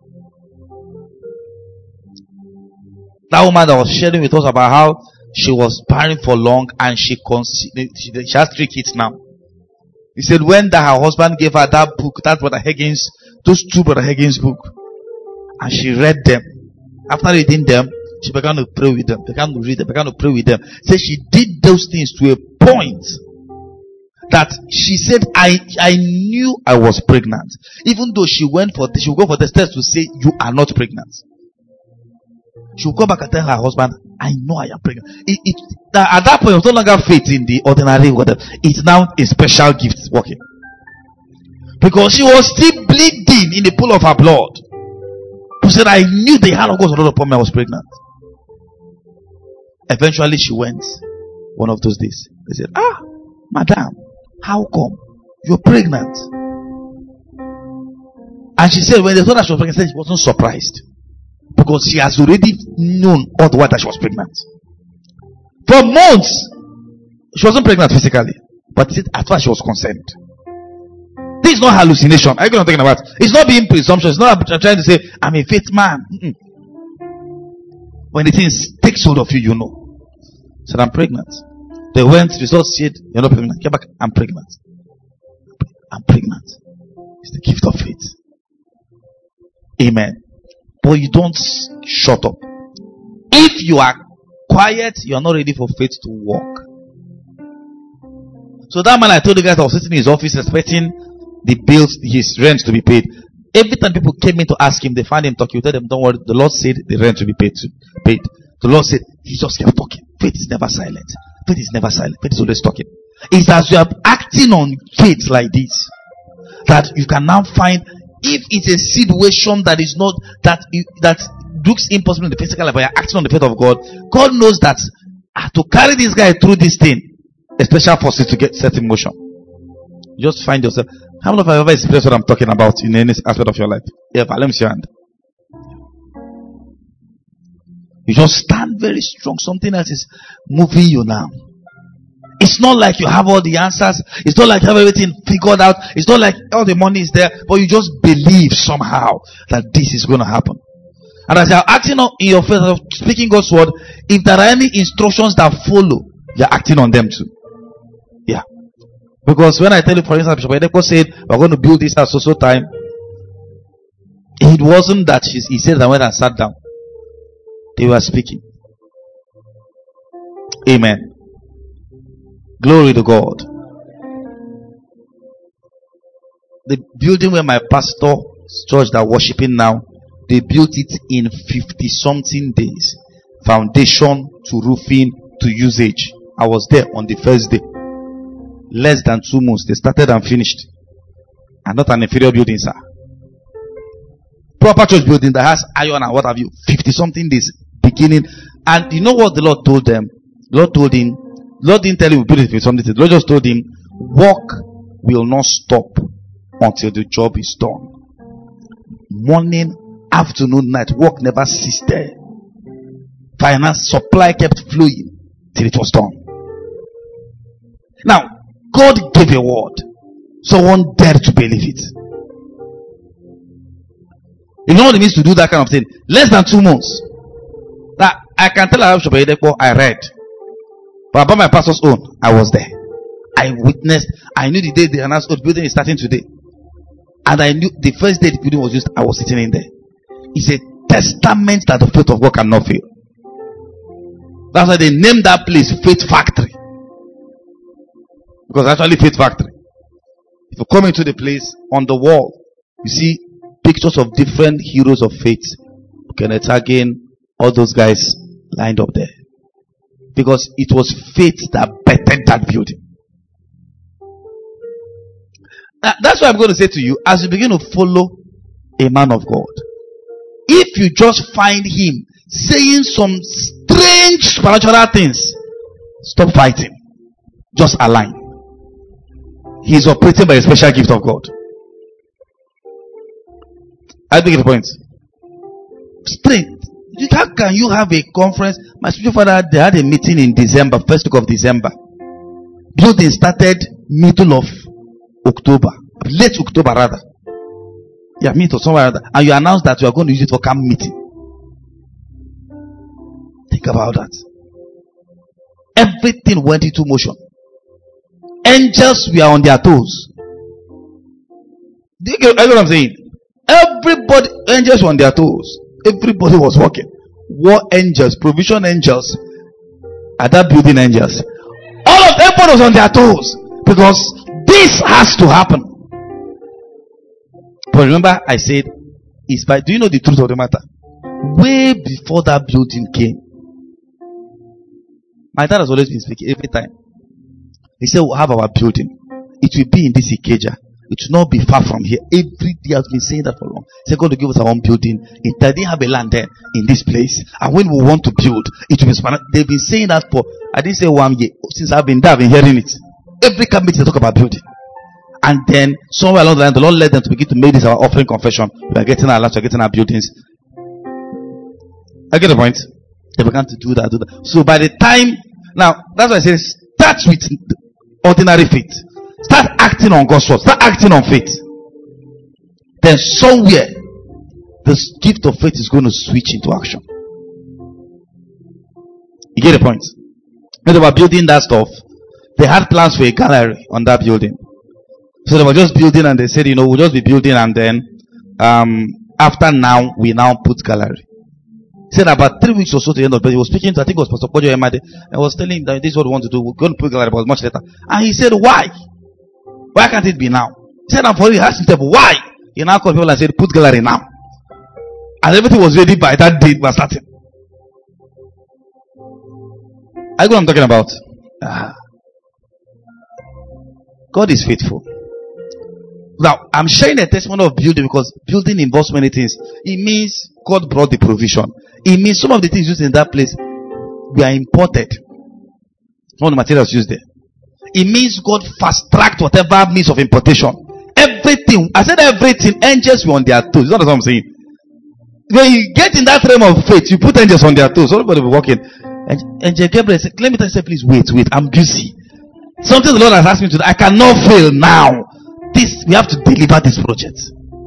That woman that was sharing with us about how she was barren for long and she conceived, she, she has three kids now. He said when that her husband gave her that book, that Brother Higgins, those two Brother Higgins book, and she read them. After reading them, she began to pray with them, began to read them, began to pray with them. So she did those things to a point that she said, I I knew I was pregnant. Even though she went for, she would go for the test to say, you are not pregnant. She will go back and tell her husband, I know I am pregnant. It, it, at that point, it was no longer faith in the ordinary whatever. It's now a special gift working. Because she was still bleeding in the pool of her blood. She said, I knew the hand of God was not upon me, I was pregnant. Eventually she went one of those days. They said, ah, madam, how come? You're pregnant. And she said, when they told her she was pregnant, she wasn't surprised. Because she has already known all the while that she was pregnant. For months, she wasn't pregnant physically. But at first she was concerned. This is not hallucination. I know what I'm talking about. It's not being presumptuous. It's not trying to say, I'm a faith man. Mm-mm. When the thing takes hold of you, you know. Said, I'm pregnant. They went, results said, you're not pregnant. Get back, I'm pregnant. I'm pregnant. It's the gift of faith. Amen. But you don't shut up. If you are quiet, you are not ready for faith to walk. So that man I told you guys, I was sitting in his office expecting the bills, his rent to be paid. Every time people came in to ask him, they found him talking. You tell them, don't worry, the Lord said the rent will be paid. To, paid. The Lord said, he just kept talking. Faith is never silent. Faith is never silent. Faith is always talking. It's as you are acting on faith like this, that you can now find, if it's a situation that is not, that, that looks impossible in the physical life, but you're acting on the faith of God, God knows that ah, to carry this guy through this thing, a special force is to get set in motion. You just find yourself. How many of you have ever experienced what I'm talking about in any aspect of your life? Yeah, but let me see your hand. You just stand very strong. Something else is moving you now. It's not like you have all the answers. It's not like you have everything figured out. It's not like all the money is there. But you just believe somehow that this is going to happen. And as you're acting on in your faith of speaking God's word, if there are any instructions that follow, you're acting on them too. Yeah. Because when I tell you, for instance, Bishop Edeko said, we're going to build this at so-so time. It wasn't that she, he said that went and sat down. They were speaking. Amen. Glory to God. The building where my pastor's church that worshiping now, they built it in fifty something days. Foundation to roofing to usage. I was there on the first day. Less than two months. They started and finished. And not an inferior building, sir. Proper church building that has iron and what have you. fifty something days. Beginning. And you know what the Lord told them? The Lord told him, the Lord didn't tell him we build it with something. The Lord just told him, work will not stop until the job is done. Morning, afternoon, night, work never ceased there. Finance supply kept flowing till it was done. Now, God gave a word. Someone dared to believe it. You know what it means to do that kind of thing? Less than two months. Now, I can tell Bishop Edeko, I read. But about my pastor's own, I was there. I witnessed. I knew the day they announced, oh, the building is starting today. And I knew the first day the building was used, I was sitting in there. It's a testament that the faith of God cannot fail. That's why they named that place Faith Factory. Because actually Faith Factory. If you come into the place, on the wall, you see pictures of different heroes of faith. Kenneth Hagin, all those guys lined up there. Because it was faith that bettered that building. Now, that's what I'm going to say to you as you begin to follow a man of God. If you just find him saying some strange supernatural things, stop fighting. Just align. He is operating by a special gift of God. I think the point. Straight. How can you have a conference? My spiritual father, they had a meeting in December, first week of December. Building started middle of October, late October rather. Yeah, meet or somewhere rather. And you announced that you are going to use it for camp meeting. Think about that. Everything went into motion. Angels were on their toes. Do you get what I'm saying? Everybody, angels were on their toes. Everybody was working. War angels, provision angels, at that building angels. All of everybody was on their toes. Because this has to happen. But remember, I said, it's by, do you know the truth of the matter? Way before that building came, my dad has always been speaking every time. He said, we'll have our building. It will be in this Ikeja. It will not be far from here. Every day I've been saying that for long. He said, God will give us our own building. They didn't have a land there in this place. And when we want to build, it will be span. They've been saying that for, I didn't say one year. Since I've been there, I've been hearing it. Every committee they talk about building. And then somewhere along the line, the Lord led them to begin to make this our offering confession. We are getting our lands, we are getting our buildings. I get the point. They began to do that, do that. So by the time, now, that's why I say, start with ordinary faith. Start acting on God's word. Start acting on faith. Then somewhere, the gift of faith is going to switch into action. You get the point? When they were building that stuff, they had plans for a gallery on that building. So they were just building and they said, you know, we'll just be building and then, um, after now, we now put gallery. He said about three weeks or so to the end of the day, he was speaking to, I think it was Pastor Kojo Emade, and was telling him that this is what we want to do. We're going to put gallery, but much later. And he said, why? Why can't it be now? He said, I'm for you. He asked himself, why? He now called people and said, put gallery now. And everything was ready by that date was starting. Are you know what I'm talking about? Ah. God is faithful. Now, I'm sharing a testimony of building because building involves many things. It means God brought the provision. It means some of the things used in that place were imported. Some of the materials used there. It means God fast-tracked whatever means of importation. Everything. I said everything. Angels were on their toes. You know what I'm saying? When you get in that realm of faith, you put angels on their toes. Everybody will be walking. And Angel Gabriel said, let me tell you, please wait, wait. I'm busy. Something the Lord has asked me to do. I cannot fail now. This, we have to deliver this project.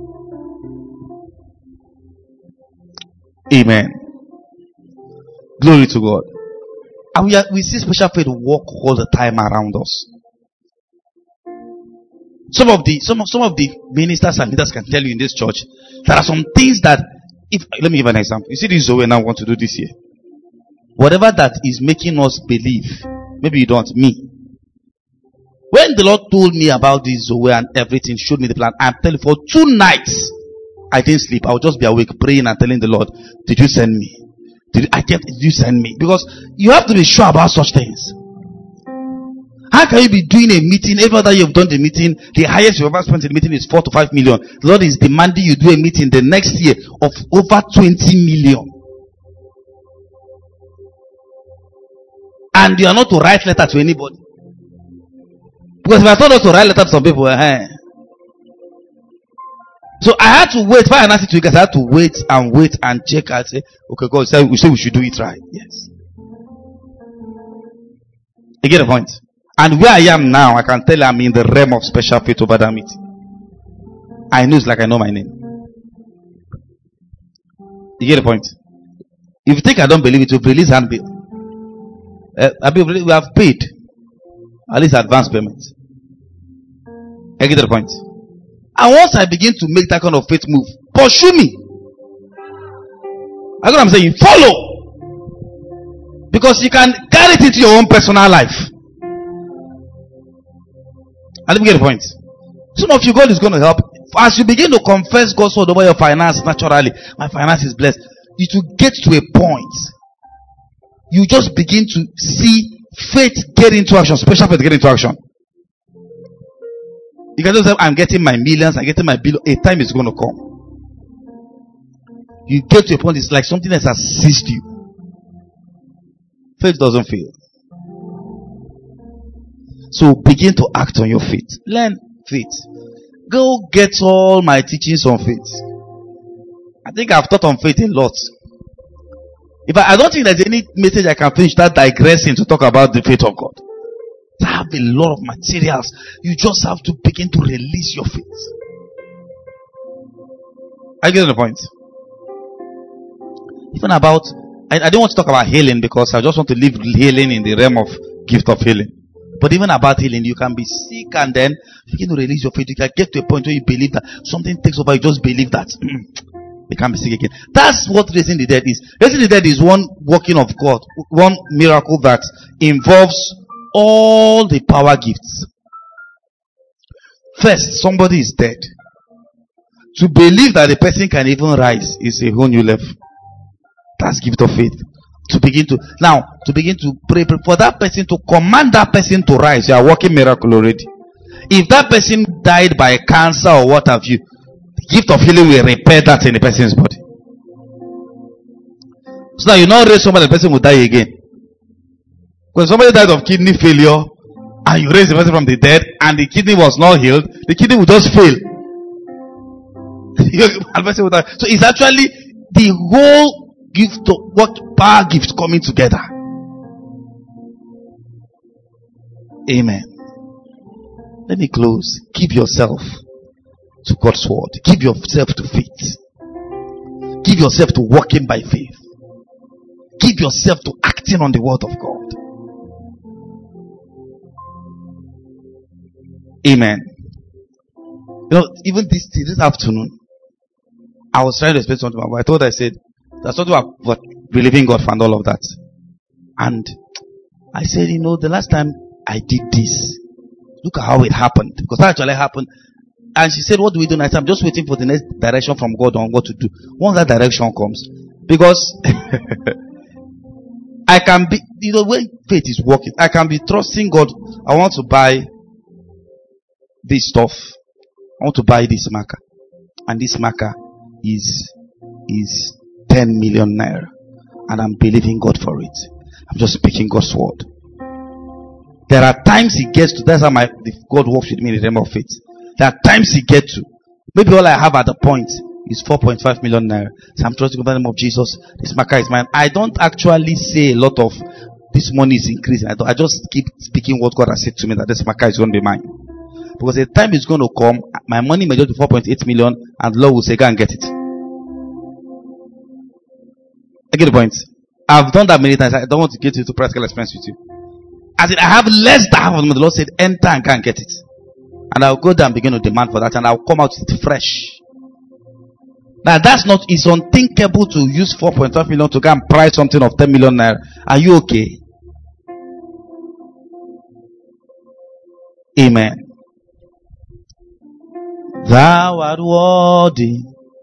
Amen. Glory to God. And we, are, we see special faith walk all the time around us. Some of the some of, some of the ministers and leaders can tell you in this church, there are some things that, if let me give an example. You see this Zoe now want to do this year. Whatever that is making us believe, maybe you don't, me. When the Lord told me about this Zoe and everything, showed me the plan, I'm telling you, for two nights, I didn't sleep. I would just be awake praying and telling the Lord, did you send me? Did you, I kept, did you send me? Because you have to be sure about such things. How can you be doing a meeting, every other you've done the meeting, the highest you've ever spent in the meeting is four to five million. The Lord is demanding you do a meeting the next year of over twenty million. And you are not to write letter to anybody. Because if I told us to write letter to some people, eh? So I had to wait. If I announced it to you guys, I had to wait and wait and check and say, okay, God, say we say we should do it right. Yes. You get the point? And where I am now, I can tell you I'm in the realm of special faith over that meeting. I know it's like I know my name. You get the point? If you think I don't believe it, you'll release handbill. Uh, I believe we have paid at least advance payment. I get the point. And once I begin to make that kind of faith move, pursue me. That's what I'm saying. Follow. Because you can carry it into your own personal life. And let me get the point. Some of you, God is going to help. As you begin to confess God's word over your finance naturally, my finance is blessed. It will get to a point. You just begin to see faith get into action. Special faith get into action. You can just say, I'm getting my millions, I'm getting my billion. A time is going to come. You get to a point, it's like something that has seized you. Faith doesn't fail. So begin to act on your faith. Learn faith. Go get all my teachings on faith. I think I've taught on faith a lot. If I, I don't think there's any message I can finish that digressing to talk about the faith of God. I have a lot of materials. You just have to begin to release your faith. I get the point. Even about, I, I don't want to talk about healing because I just want to leave healing in the realm of gift of healing. But even about healing, you can be sick and then begin to release your faith. You can get to a point where you believe that something takes over. You just believe that you can't be sick again. That's what raising the dead is. Raising the dead is one working of God, one miracle that involves all the power gifts. First, somebody is dead. To believe that the person can even rise is a whole new level. That's gift of faith. To begin to now to begin to pray, pray for that person, to command that person to rise. You are working miracle already. If that person died by cancer or what have you, the gift of healing will repair that in the person's body. So now you not raise somebody, the person will die again. When somebody died of kidney failure and you raise the person from the dead and the kidney was not healed, the kidney will just fail. So it's actually the whole gift of what power gift coming together. Amen. Let me close. Give yourself to God's word. Give yourself to faith. Give yourself to walking by faith. Give yourself to acting on the word of God. Amen. You know, even this this afternoon, I was trying to explain something to my wife. I told her, I said, that's not about believing God for and all of that. And I said, you know, the last time I did this, look at how it happened. Because that actually happened. and she said, what do we do next? I'm just waiting for the next direction from God on what to do. Once that direction comes, because I can be, you know, when faith is working, I can be trusting God. I want to buy this stuff. I want to buy this marker. And this marker is, is ten million naira. And I'm believing God for it. I'm just speaking God's word. There are times He gets to, that's how my, God works with me in the realm of faith. There are times He gets to. Maybe all I have at the point is four point five million naira. So I'm trusting in the name of Jesus. This marker is mine. I don't actually say a lot of this money is increasing. I, don't, I just keep speaking what God has said to me, that this marker is going to be mine. Because the time is going to come, my money may just be four point eight million, and the Lord will say, go and get it. I get the point. I've done that many times. I don't want to get into practical experience with you. As in, I have less than half of them. The Lord said, enter and go and get it. And I'll go there and begin to demand for that, and I'll come out with it fresh. Now that's not, it's unthinkable to use four point five million to go and price something of ten million naira. Are you okay? Amen. Thou art worthy,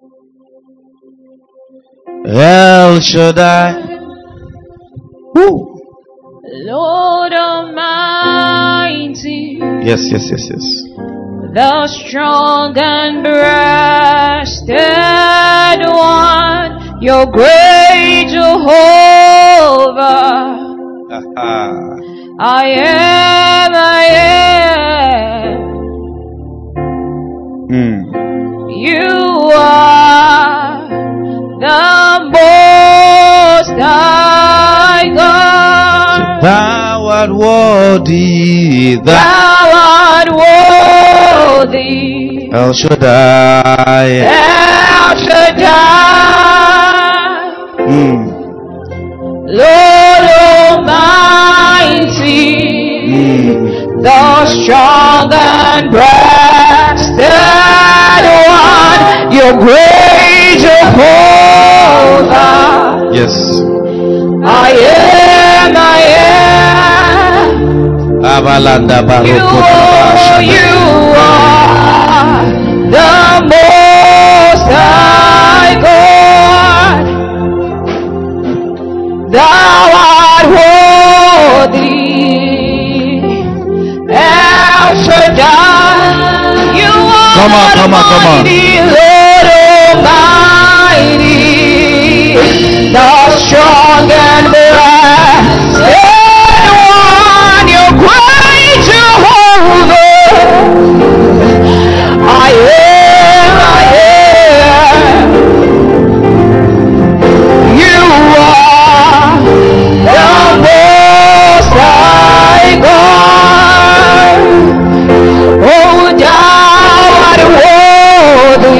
El Shaddai. Woo. Lord Almighty. Yes, yes, yes, yes. The strong and breasted one, your great Jehovah. Uh-huh. I am, I am. Mm. You are the most high God. Thou art worthy, thou, Thou art worthy. El Shaddai. El Shaddai. Mm. Lord Almighty. Mm. The strong and breasted one, your great Jehovah. Yes. I am, I am. Abalanda You are, you are the most high God. Thou art worthy. El Shaddai, you are Come on, come on, come on. mighty, Lord Almighty, the strong and blessed one, your great Jehovah. I am, I am. You are the most high God. Oh, thou art worthy.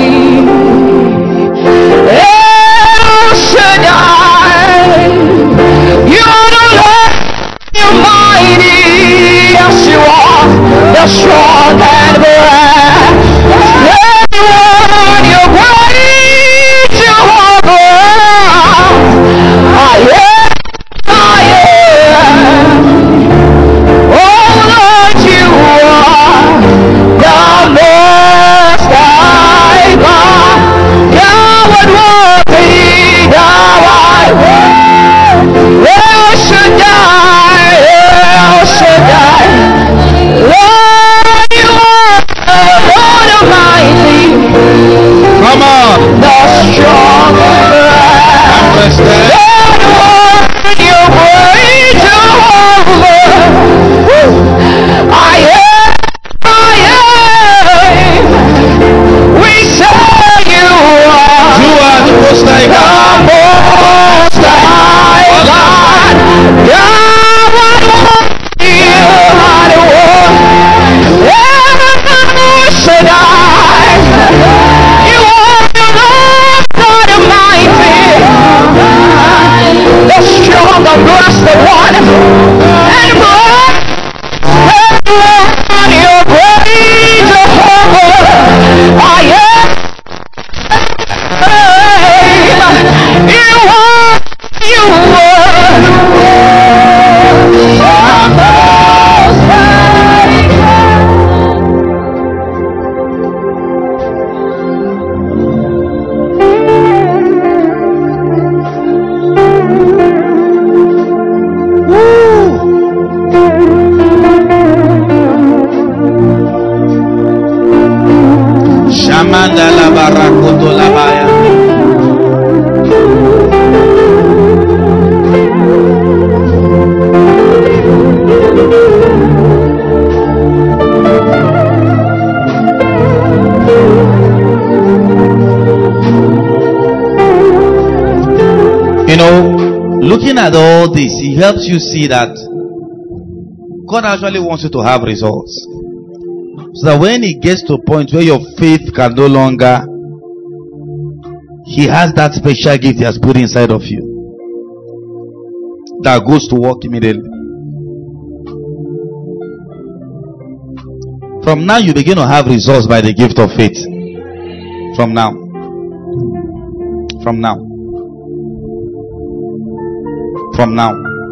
Looking at all this, it helps you see that God actually wants you to have results. So that when it gets to a point where your faith can no longer, He has that special gift He has put inside of you that goes to work immediately. From now, you begin to have results by the gift of faith. From now. From now. From now.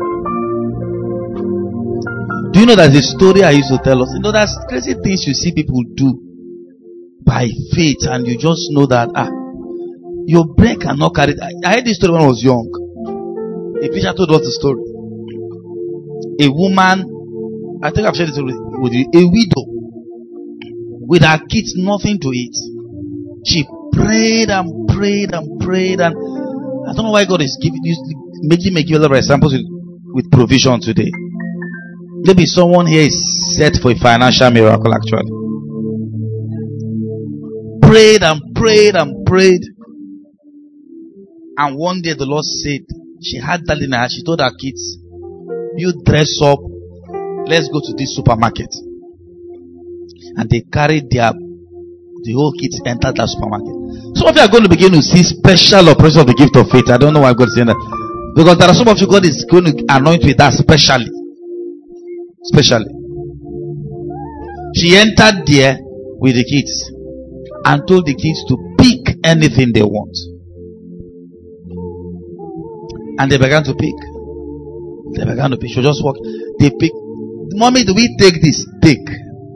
Do you know that the story I used to tell us? You know, there's crazy things you see people do by faith, and you just know that ah, your brain cannot carry it. I, I heard this story when I was young. A preacher told us the story. A woman, I think I've shared this with you, a widow with her kids, nothing to eat. She prayed and prayed and prayed, and I don't know why God is giving you, making me give other examples with, with provision today. Maybe someone here is set for a financial miracle actually. Prayed and prayed and prayed, and one day the Lord said, she had that in her heart. She told her kids, you dress up, let's go to this supermarket. And they carried their, the whole kids entered that supermarket. Some of you are going to begin to see special operation of the gift of faith. I don't know why God is saying that. Because there are some of you God is going to anoint with that specially. Specially. She entered there with the kids and told the kids to pick anything they want. And they began to pick. They began to pick. She just walk. They pick. Mommy, do we take this? Take.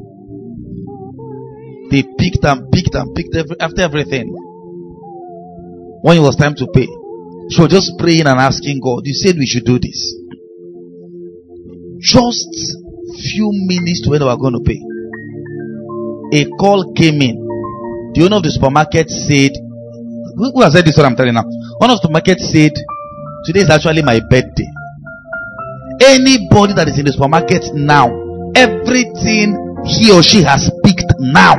They picked and picked and picked every, after everything. When it was time to pay, she was just praying and asking God, you said we should do this. Just few minutes to when they were going to pay, a call came in. The owner of the supermarket said, who, who has said this what I'm telling you now? One of the supermarket said, today is actually my birthday. Anybody that is in the supermarket now, everything he or she has picked now,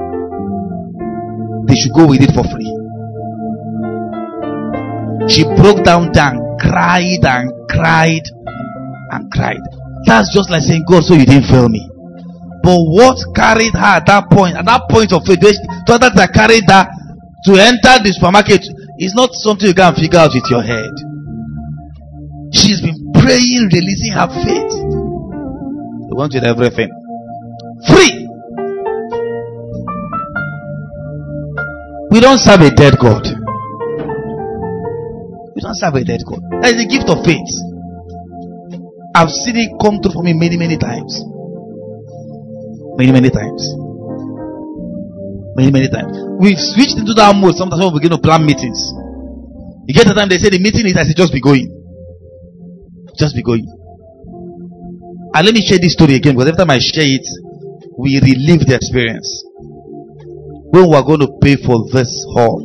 they should go with it for free. She broke down and cried and cried and cried. That's just like saying, God, so you didn't fail me. But what carried her at that point, at that point of faith, to that that carried her to enter the supermarket is not something you can figure out with your head. She's been praying, releasing her faith. They wanted everything free. We don't serve a dead God. We don't serve a dead God. That is the gift of faith. I've seen it come through for me many, many times. Many, many times. Many, many times. We've switched into that mode. Sometimes we begin to plan meetings. You get the time they say the meeting is, I say just be going. Just be going. And let me share this story again, because every time I share it, we relive the experience. When we are going to pay for this hall,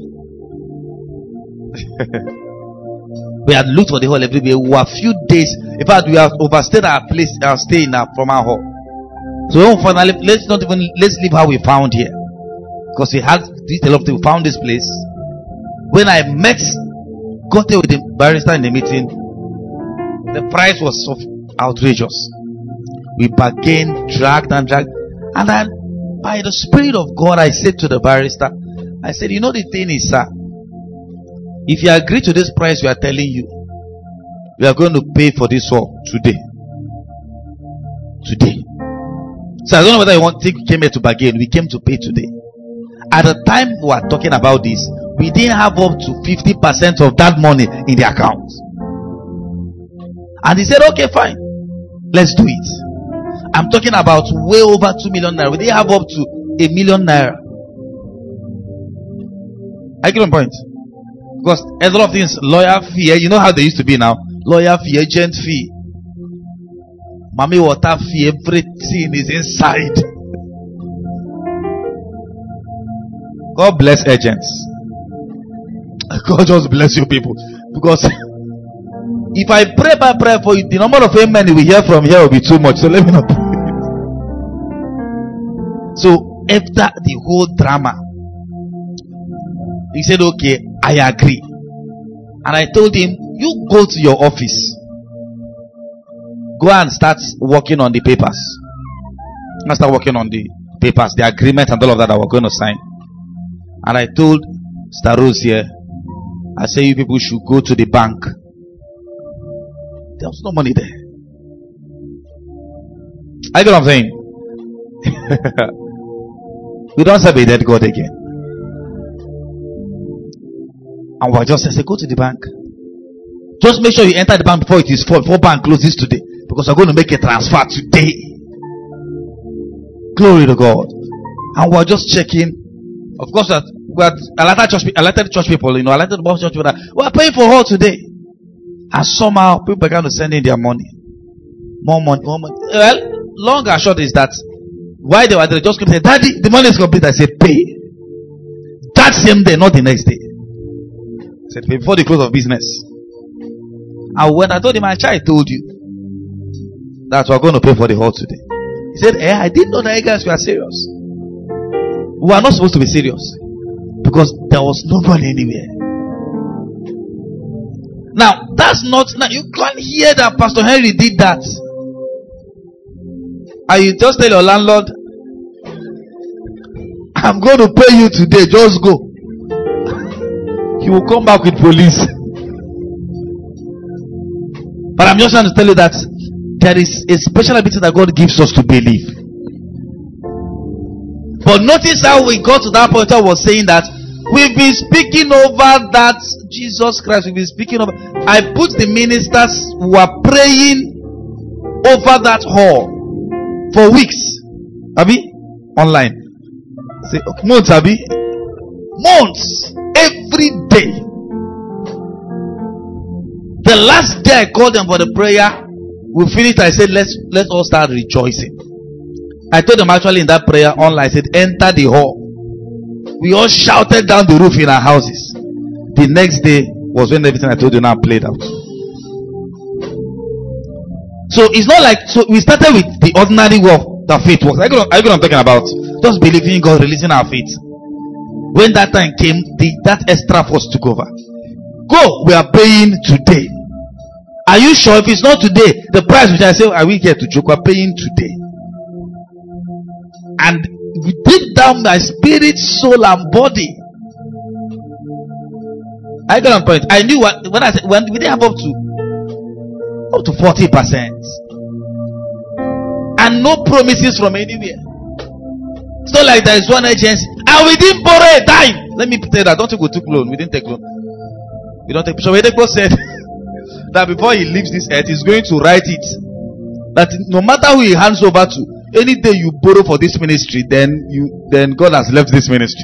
we had looked for the hall everywhere. We were a few days. In fact, we have overstayed our place, our stay in our from our hall. So when we finally, let's not even let's leave how we found here, because we had did a lot of things. We found this place. When I met, got there with the barrister in the meeting, the price was so outrageous. We bargained, dragged and dragged, and then by the Spirit of God, I said to the barrister, I said, you know the thing is, sir, if you agree to this price we are telling you, we are going to pay for this work today. Today. So I don't know whether you want to think we came here to bargain. We came to pay today. At the time we were talking about this, we didn't have up to fifty percent of that money in the account. And he said, okay, fine. Let's do it. I'm talking about way over two million naira. We didn't have up to a million naira. I get one point. Because a lot of things, lawyer fee, you know how they used to be now. Lawyer fee, agent fee, mommy water fee, everything is inside. God bless agents. God just bless you people. Because if I pray by prayer for you, the number of amen we hear from here will be too much. So let me not pray. So after the whole drama, he said, okay, I agree. And I told him, You go to your office. Go and start working on the papers. I start working on the papers, the agreement and all of that that we're going to sign. And I told Sister Rose here, I say you people should go to the bank. There was no money there. I get what I'm saying? We don't serve a dead God again. And we just say, go to the bank. Just make sure you enter the bank before it is full, before bank closes today. Because we're going to make a transfer today. Glory to God. And we're just checking. Of course, we are elected church, elected church people, you know, elected church people that we are paying for her today. And somehow people began to send in their money. More money, more money. Well, long and short is that why they were there, just came and said, Daddy, the money is complete. I said, pay. That same day, not the next day. I said, pay before the close of business. And when I told him, my child told you that we're going to pay for the hall today. He said, eh, I didn't know that you guys were serious. We are not supposed to be serious because there was nobody anywhere. Now, that's not, now you can't hear that Pastor Henry did that. And you just tell your landlord, I'm going to pay you today, just go. He will come back with police. But I'm just trying to tell you that there is a special ability that God gives us to believe. But notice how we got to that point. I was saying that we've been speaking over that Jesus Christ. We've been speaking over. I put the ministers who are praying over that hall for weeks. Abi? Online. Say, okay, months, Abi? Months. Every day. The last day I called them for the prayer, we finished. I said, let's let's all start rejoicing. I told them actually in that prayer online, I said, enter the hall. We all shouted down the roof in our houses. The next day was when everything I told you now played out. So it's not like, so we started with the ordinary work that faith works. I know what I'm talking about. Just believing in God, releasing our faith. When that time came, the, that extra force took over. Go, we are paying today. Are you sure? If it's not today, the price which I say, are we here to joke? We're paying today. And deep down my spirit, soul, and body. I got on point. I knew what when I said when we didn't have up to up to forty percent. And no promises from anywhere. It's not like there is one agency. And we didn't borrow a dime. Let me tell you that. Don't think we took loan. We didn't take loan. We don't take. So Edekpo said that before he leaves this earth, he's going to write it. That no matter who he hands over to, any day you borrow for this ministry, then you then God has left this ministry.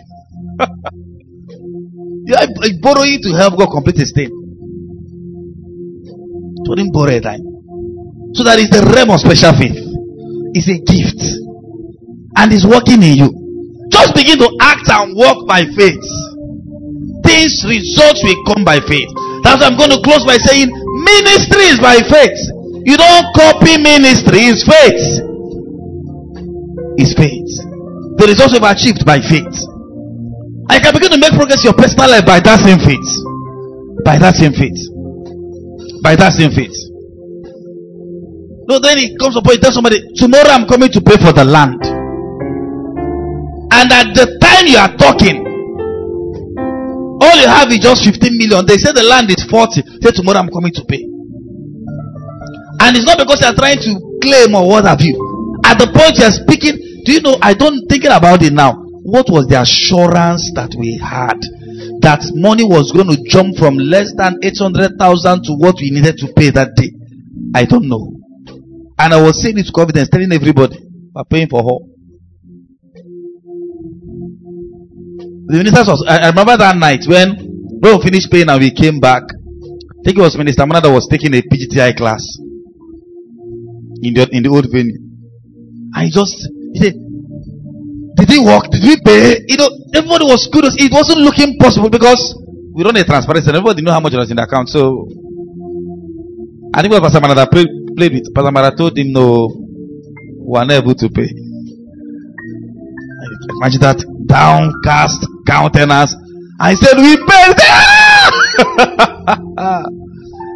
Yeah, borrowing to help God complete his thing. So didn't borrow a dime. So that is the realm of special faith. It's a gift. And it's working in you. Just begin to act and walk by faith. Things, results will come by faith. That's why I'm going to close by saying ministry is by faith. You don't copy ministry, it's faith. It's faith. The results will be achieved by faith. I can begin to make progress in your personal life by that same faith. By that same faith. By that same faith. No, then it comes to a point, tell somebody, tomorrow I'm coming to pay for the land. And at the time you are talking, all you have is just fifteen million. They say the land is forty. Say tomorrow I'm coming to pay. And it's not because you are trying to claim or what have you. At the point you are speaking, do you know, I don't thinking about it now. What was the assurance that we had that money was going to jump from less than eight hundred thousand to what we needed to pay that day? I don't know. And I was saying it with confidence, telling everybody, we're paying for her. The ministers was, I remember that night when we finished paying and we came back. I think it was Minister Mana that was taking a P G T I class in the in the old venue. I just he said, did it work? Did we pay? You know, everybody was good. It wasn't looking possible because we don't have transparency. Everybody knew how much was in the account. So I think it was Pastor Mana that played, played with. Pastor Mana told him, no, we are not able to pay. Imagine that downcast countenance. I said, we paid.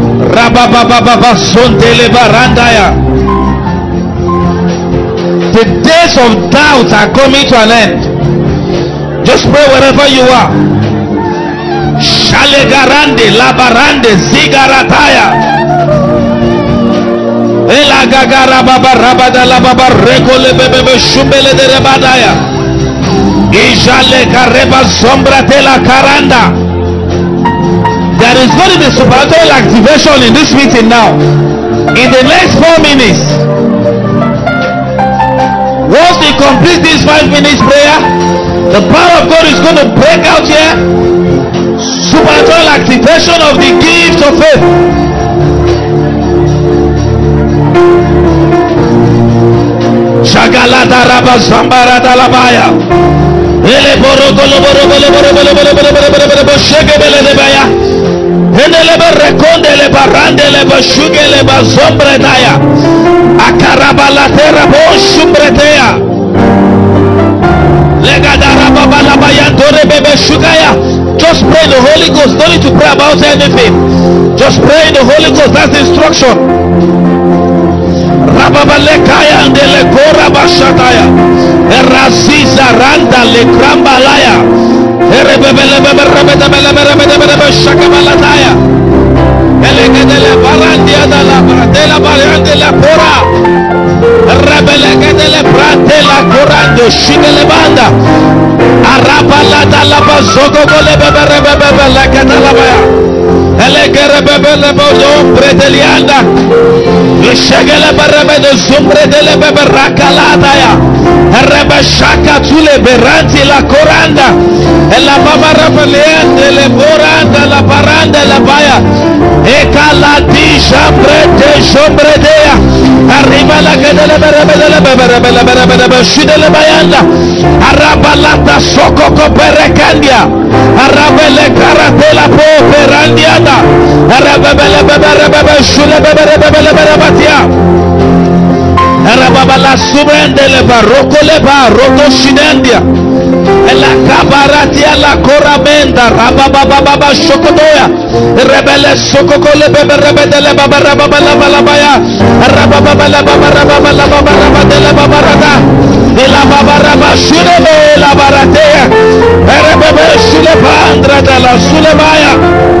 Rababababa Sontele Barandaya. The days of doubt are coming to an end. Just pray wherever you are. Shalegarande, Labarande, Zigarataya. Ela Gagara Baba Rabada Lababa Rekole Bebe Shumbele de Rebadaya. Ijale Kareba Sombra de la Karanda. There is going to be supernatural activation in this meeting now. In the next four minutes. Once we complete this five minutes prayer, the power of God is going to break out here. Supernatural activation of the gift of faith. Shagalada Rabba Zambarada Labaya. Ele Boroko Loboro Bolo Bolo Bolo Bolo Bolo Bolo Bolo Bolo Shekebele de Baya. Henele Rekonde le Barande le Bashuge le Bazombredaya. Akarabalatera Bo Shumbretea. Legadara Babalabaya Dore Bebe Shugaya. Just pray in the Holy Ghost. Don't need to pray about anything. Just pray in the Holy Ghost. That's the instruction. Rababalekaya and the Lekora Bashataya. Eraziza Randa Le Krambalaya. Erebebelebebelebebelebelebelebelebe Shakabalataya. Elegedele Barandia de la Bradela Barande la Pora. Rebelegedele Bradela Corando Shigele Banda. Arabalada la Bazogo Lebebebebele Catalabaya. Elegerebebele Bodom Bredelianda. Shegele Berebe de Zumbre de Lebebe Rakaladaya. Rebe Shaka Tule Beranti la Coranda. E la Baba Rebeliande le Boranda la Baranda la Baya. Eka la di Jambrete Jombredea. Arriba la Gedele Berebe de Lebebe Rebele Berebe Shidele Bayanda. Arabalata Sokoko Perekandia. Arabele Karatela Po Perandiada. Arabele Berebe Shule Berebe Batia. Arabala Subrende le Baroko le Baroko Shidendia. La Cabaratia la Coramenda Rababa Shokodoya. Rebele Sokoko le Bebe Rebele Baba Rababa Balabaya. Rababa la Baba Rababa la Baba Rabba la Baba Rada. La Baba Rabba Shule la Baratea. Rebebe Shule Bandra de la Sulemaya.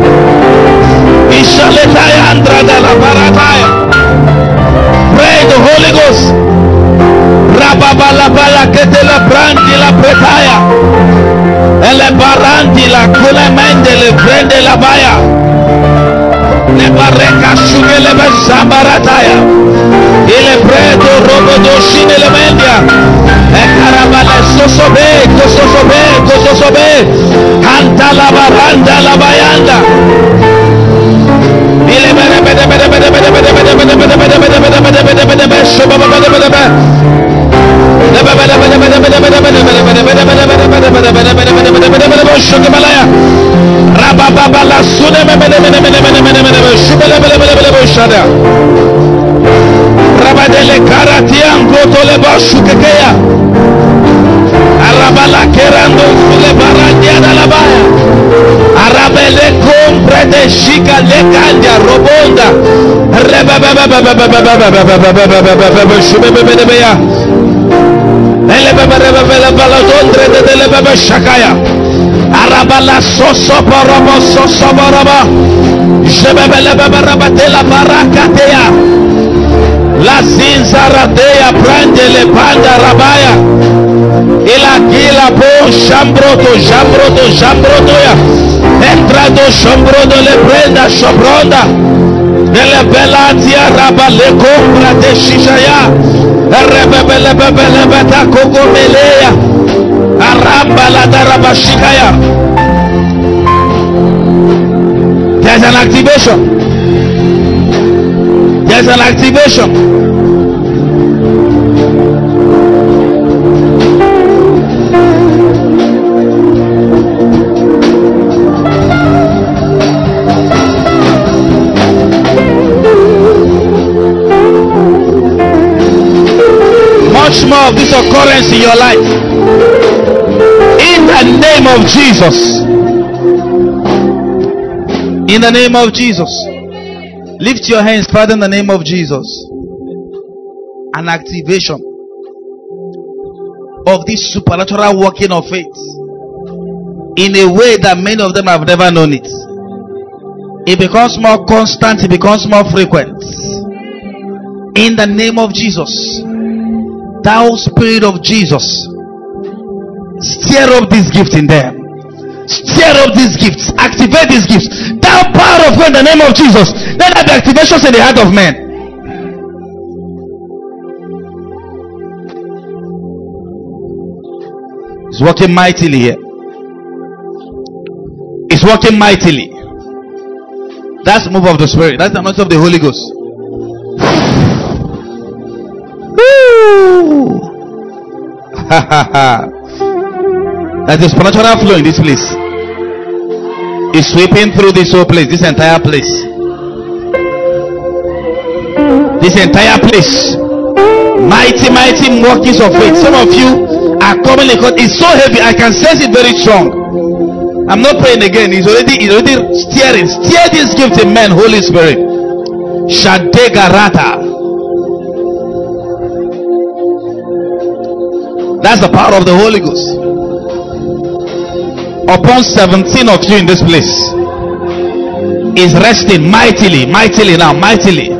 Ishaletaya Andra de la Barataya. Pray the Holy Ghost. Rababalabala que te la brandi la pretaya. Ele barandi la culemende le prende la baya. Le barreca shuge le besambarataya. Il predo robo doshine le mendia. E carabale sosobe, cososobe, cososobe. Canta la baranda la bayanda. Il bere bere bere bere bere bere bere bere bere bere bere bere bere bere bere shoba bere bere bere. Rababa Rababala Sune Shada Rabadele Karatian Gotoleba Shukekeya Arabala Kerando Sule Barandia Dalabaya Arabele Compre de Shika Lekandia Robonda Shubebebea Elebebebebebaladondre de Delebebe Shakaya Arabala Soso Paramo Soso Baraba Jebebelebeberatela Barakatea La Zinzaratea Prandele Panda Rabaya Ila Gila Bo Shambroto Shambroto Shambrotoya Entrado Shambrodo Le Prenda Shobronda Dele Belatia Rabale Compra de Shishaya Rebebelebebelebeta Kokomelea Arambala Darabashikaya. There's an activation. There's an activation. Much more of this occurrence in your life. In the name of Jesus. In the name of Jesus. Lift your hands, Father, in the name of Jesus. An activation of this supernatural working of faith in a way that many of them have never known it. It becomes more constant, it becomes more frequent. In the name of Jesus. Thou Spirit of Jesus, stir up this gift in them. Stir up these gifts. Activate these gifts. Thou power of God, in the name of Jesus. Let there be activations in the heart of men. It's working mightily here. It's working mightily. That's the move of the Spirit. That's the anointing of the Holy Ghost. There's a supernatural flow in this place. It's sweeping through this whole place, this entire place. This entire place. Mighty, mighty workings of faith. Some of you are coming because it's so heavy. I can sense it very strong. I'm not praying again. It's already, it's already steering. Steer this gift in men, Holy Spirit. Shadegarata. That's the power of the Holy Ghost. Upon seventeen of you in this place is resting mightily, mightily now, mightily.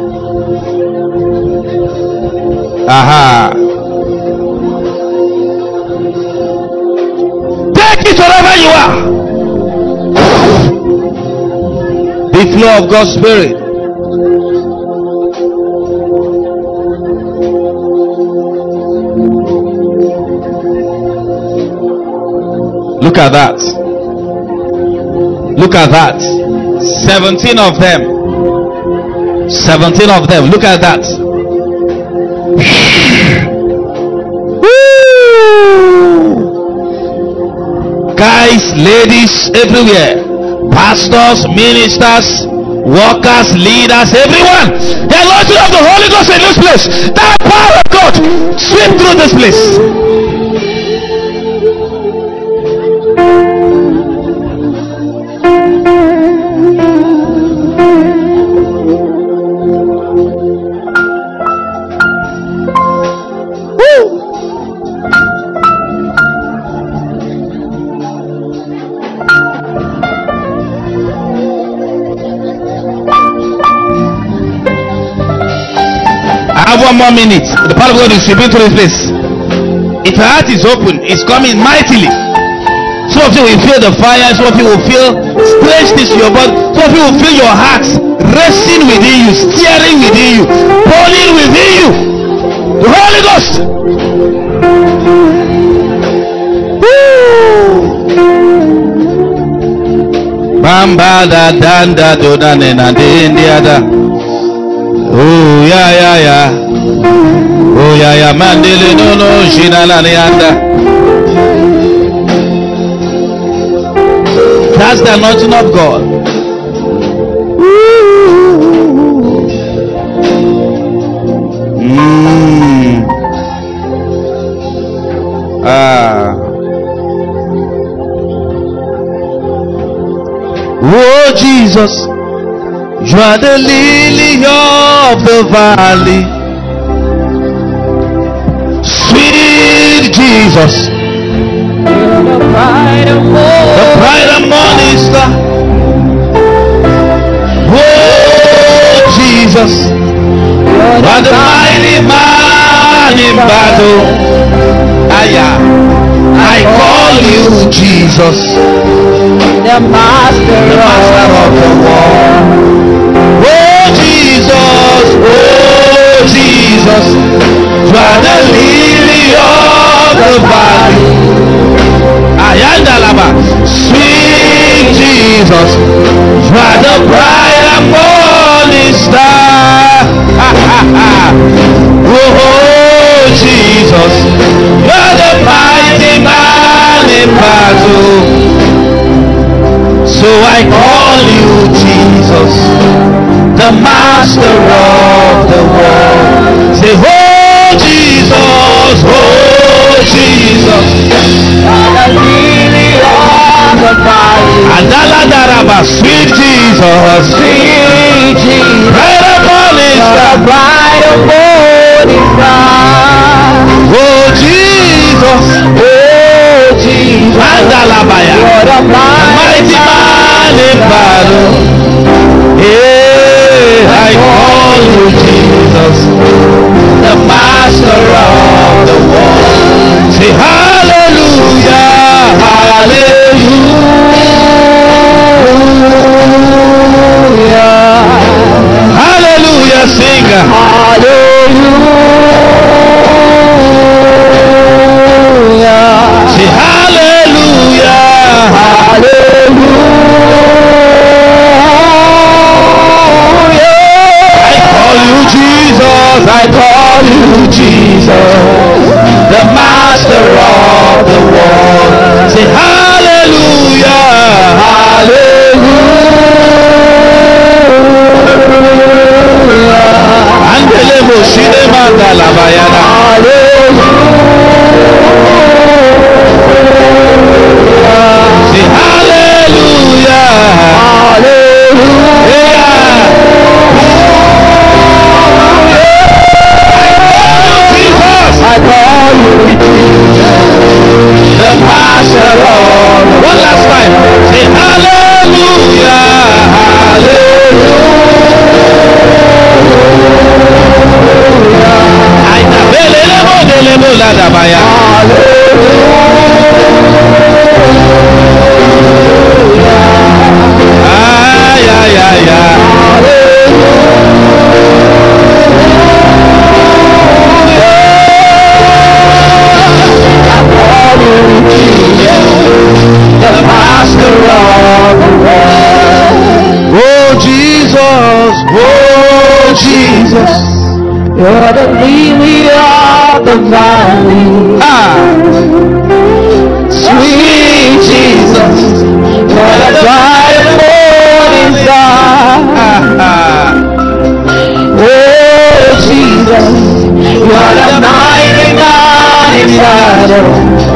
Aha. Take it wherever you are. The flow of God's Spirit. Look at that. Look at that. seventeen of them. seventeen of them. Look at that. Guys, ladies, everywhere. Pastors, ministers, workers, leaders, everyone. The anointing of the Holy Ghost in this place. That power of God sweep through this place. One more minute. The power of God is sweeping through this place. If your heart is open, it's coming mightily. Some of you will feel the fire. Some of you will feel strangeness in your body. Some of you will feel your heart racing within you, steering within you, pulling within you. The Holy Ghost. Bamba da danda do da nena de indiada. Oh yeah yeah yeah. Oh yeah yeah mandele no no shina la leanda. That's the anointing of God. Mm. Ah. Oh Jesus, you are the lily of the valley. Sweet Jesus, the bright and morning star. Oh Jesus, you are the mighty man in battle. Aya, I call you Jesus, the master, the master of the world. Oh Jesus, oh Jesus, you are the lily of the valley. Ayandalaba, sweet Jesus, you are the bright and morning star. Oh Jesus, you are the mighty man in battle. So I call you Jesus, the master of the world. Say, oh Jesus, oh Jesus, the lily of the valley. Adala daraba, sweet Jesus, sweet Jesus, bright and morning star, bright and morning star. Oh Jesus, oh Jesus, Andalabaya, the mighty man in battle. Hey, I call you Jesus, the master of the world. Say hallelujah, hallelujah, hallelujah, sing hallelujah. Say hallelujah, hallelujah. I call you Jesus, the master of the world. Say hallelujah, hallelujah. Andelemo shine mandala bayana. Hallelujah. Say hallelujah, hallelujah. I call you the master of. One last time. Say hallelujah, hallelujah. I nabele lemo lemo la dabaya. Hallelujah. Ay ay ay ay. The master of the world. Oh Jesus, oh Jesus, you're the lily of the valley. Ah, sweet Jesus, you're the bright and morning star. Ah, ah. Oh Jesus, you're the mighty man in battle.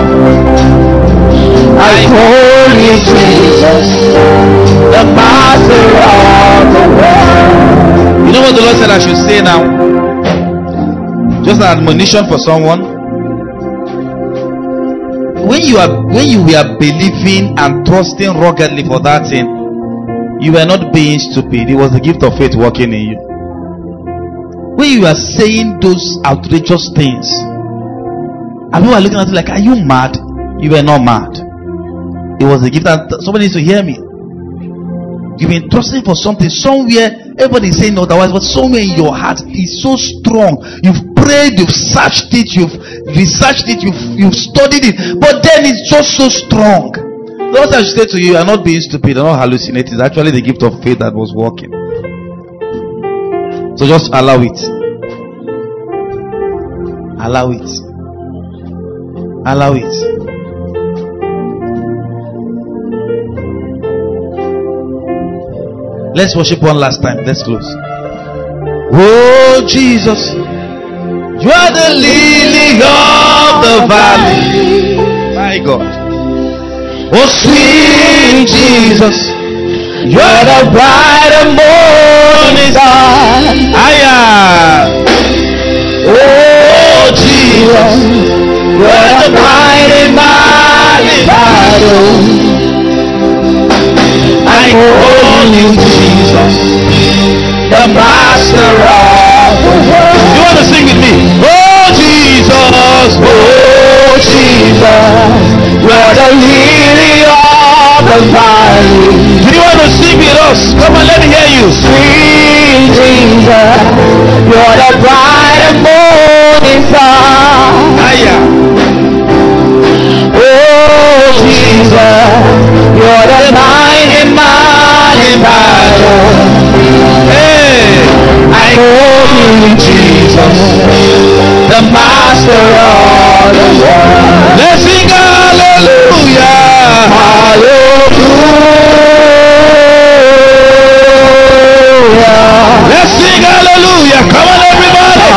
I call you Jesus, the master of the world. You know what the Lord said I should say now? Just an admonition for someone. When you are when you were believing and trusting ruggedly for that thing, you were not being stupid. It was the gift of faith working in you. When you are saying those outrageous things, and people are looking at you like, are you mad? You were not mad. It was a gift. That somebody needs to hear me. You've been trusting for something somewhere. Everybody is saying otherwise, but somewhere in your heart is so strong. You've prayed, you've searched it, you've researched it, you've you've studied it, but then it's just so strong. The Lord I should say to you, you are not being stupid, you are not hallucinating. It's actually the gift of faith that was working. So just allow it. Allow it. Allow it. Let's worship one last time. Let's close. Oh Jesus, you are the lily of the valley. My God. Oh sweet Jesus, you are the bright and morning star. Aya. Oh Jesus, you are the bright and morning battle. I call you Jesus, the master of the world. You want to sing with me? Oh Jesus, oh Jesus, you are the lily of the valley. Do you want to sing with us? Come on, let me hear you. Sweet Jesus, you are the bright and morning star. Oh Jesus, you are the light in my battle. Hey, I call you Jesus, the master of the world. Let's sing hallelujah, hallelujah. Let's sing hallelujah. Come on, everybody.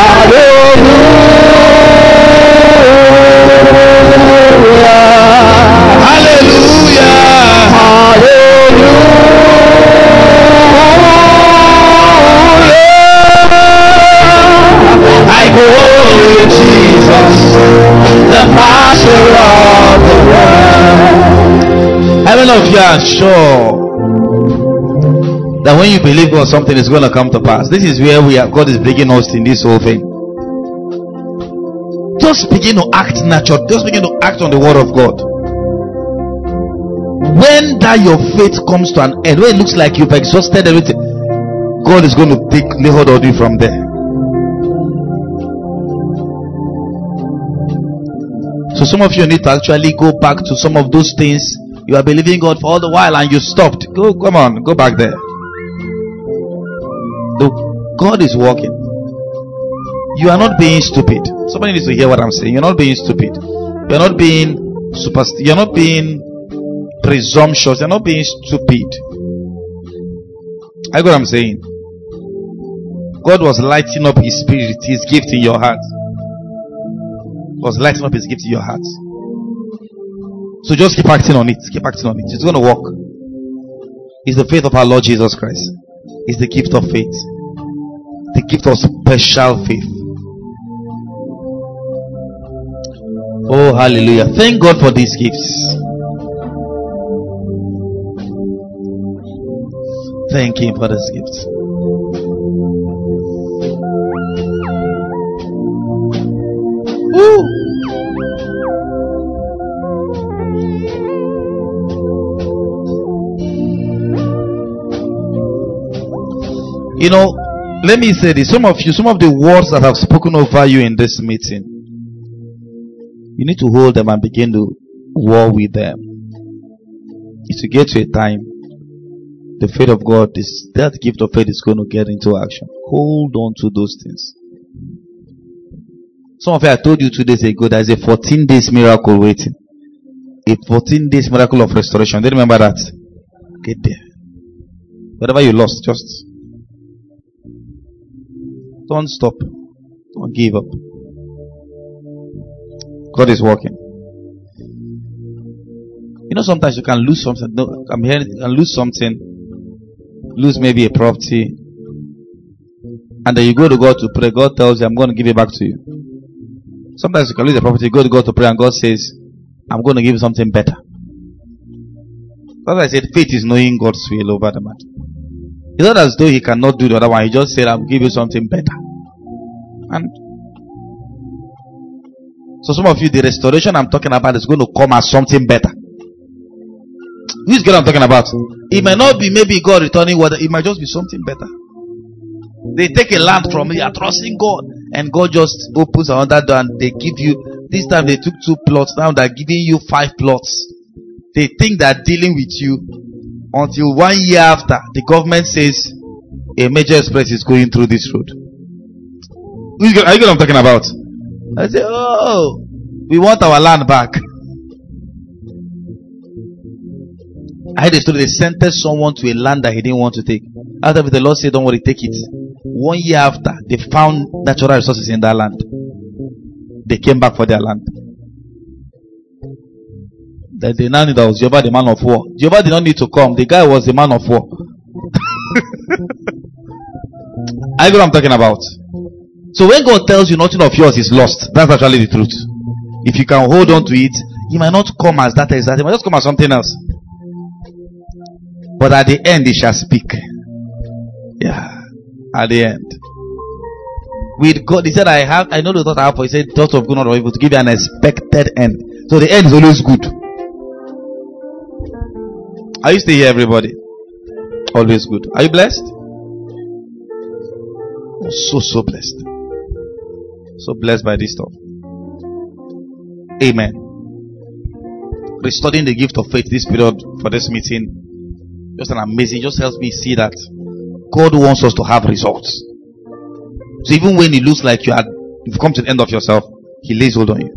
Hallelujah, hallelujah, hallelujah. I call you Jesus, the master of the world. How many of you are sure that when you believe God, something is going to come to pass? This is where we are. God is bringing us in this whole thing. Just begin to act natural. Just begin to act on the word of God. When that your faith comes to an end, when it looks like you've exhausted everything, God is going to take lay hold of you from there. So some of you need to actually go back to some of those things you are believing God for all the while and you stopped. Go, come on, go back there. The God is working. You are not being stupid. Somebody needs to hear what I'm saying. You're not being stupid. You're not being superstitious. You're not being presumptuous. You're not being stupid. I get what I'm saying. God was lighting up His Spirit, His gift in your heart. Was lighting up His gift in your heart. So just keep acting on it. Keep acting on it. It's going to work. It's the faith of our Lord Jesus Christ. It's the gift of faith. The gift of special faith. Oh, hallelujah. Thank God for these gifts. Thank Him for these gifts. Woo! You know, let me say this. Some of you, some of the words that have spoken over you in this meeting, you need to hold them and begin to war with them. If you get to a time, the faith of God, is that gift of faith is going to get into action. Hold on to those things. Some of you, I told you two days ago, there is a fourteen days miracle waiting. A fourteen days miracle of restoration. Do you remember that? Get there. Whatever you lost, just don't stop. Don't give up. God is working. You know, sometimes you can lose something. No, I'm hearing you can lose something. Lose maybe a property. And then you go to God to pray. God tells you, I'm going to give it back to you. Sometimes you can lose a property. You go to God to pray and God says, I'm going to give you something better. That's why I said faith is knowing God's will over the matter. It's not as though He cannot do the other one. He just said, I'll give you something better. And so some of you, the restoration I'm talking about is going to come as something better. Who's God I'm talking about? It might not be maybe God returning water. It might just be something better. They take a land from you, are trusting God, and God just opens another door and they give you. This time they took two plots. Now they're giving you five plots. They think they're dealing with you until one year after the government says a major express is going through this road. Are you know what I'm talking about? I say, oh, we want our land back. I had a story. They sentenced someone to a land that he didn't want to take. After the Lord said, don't worry, take it. One year after, they found natural resources in that land. They came back for their land. That they now knew that was Jehovah the man of war. Jehovah did not need to come. The guy was the man of war. I know what I'm talking about. So when God tells you nothing of yours is lost, that's actually the truth. If you can hold on to it, He might not come as that exactly. He might just come as something else. But at the end, He shall speak. Yeah. At the end. With God, He said, I have, I know the thought I have for. He said, thoughts of good not of evil, to give you an expected end. So the end is always good. Are you still here, everybody? Always good. Are you blessed? Oh, so, so blessed. So blessed by this stuff. Amen. Restoring the gift of faith this period for this meeting. Just an amazing, just helps me see that God wants us to have results. So even when it looks like you are, you've come to the end of yourself, He lays hold on you.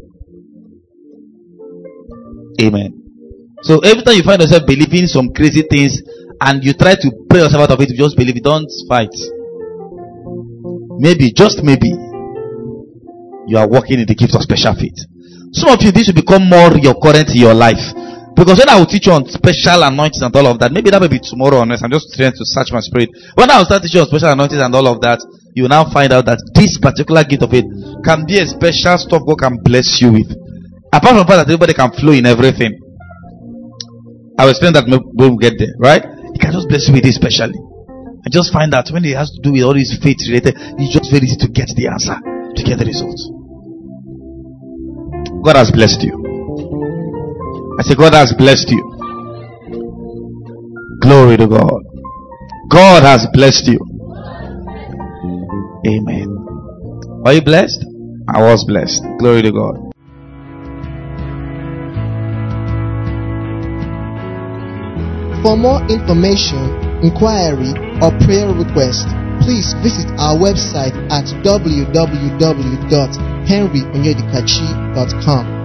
Amen. So every time you find yourself believing some crazy things and you try to pray yourself out of it, you just believe it, don't fight. Maybe, just maybe, you are walking in the gift of special faith. Some of you, this will become more your current in your life. Because when I will teach you on special anointings and all of that, maybe that may be tomorrow or next. I'm just trying to search my spirit. When I will start teaching on special anointings and all of that, you will now find out that this particular gift of faith can be a special stuff God can bless you with. Apart from the fact that everybody can flow in everything. I will explain that when we get there, right? He can just bless you with it specially. And just find out when it has to do with all these faith related, it's just very easy to get the answer, to get the results. God has blessed you. I say God has blessed you. Glory to God. God has blessed you. Amen. Are you blessed? I was blessed. Glory to God. For more information, inquiry, or prayer request, please visit our website at w w w dot henry onyedikachi dot com.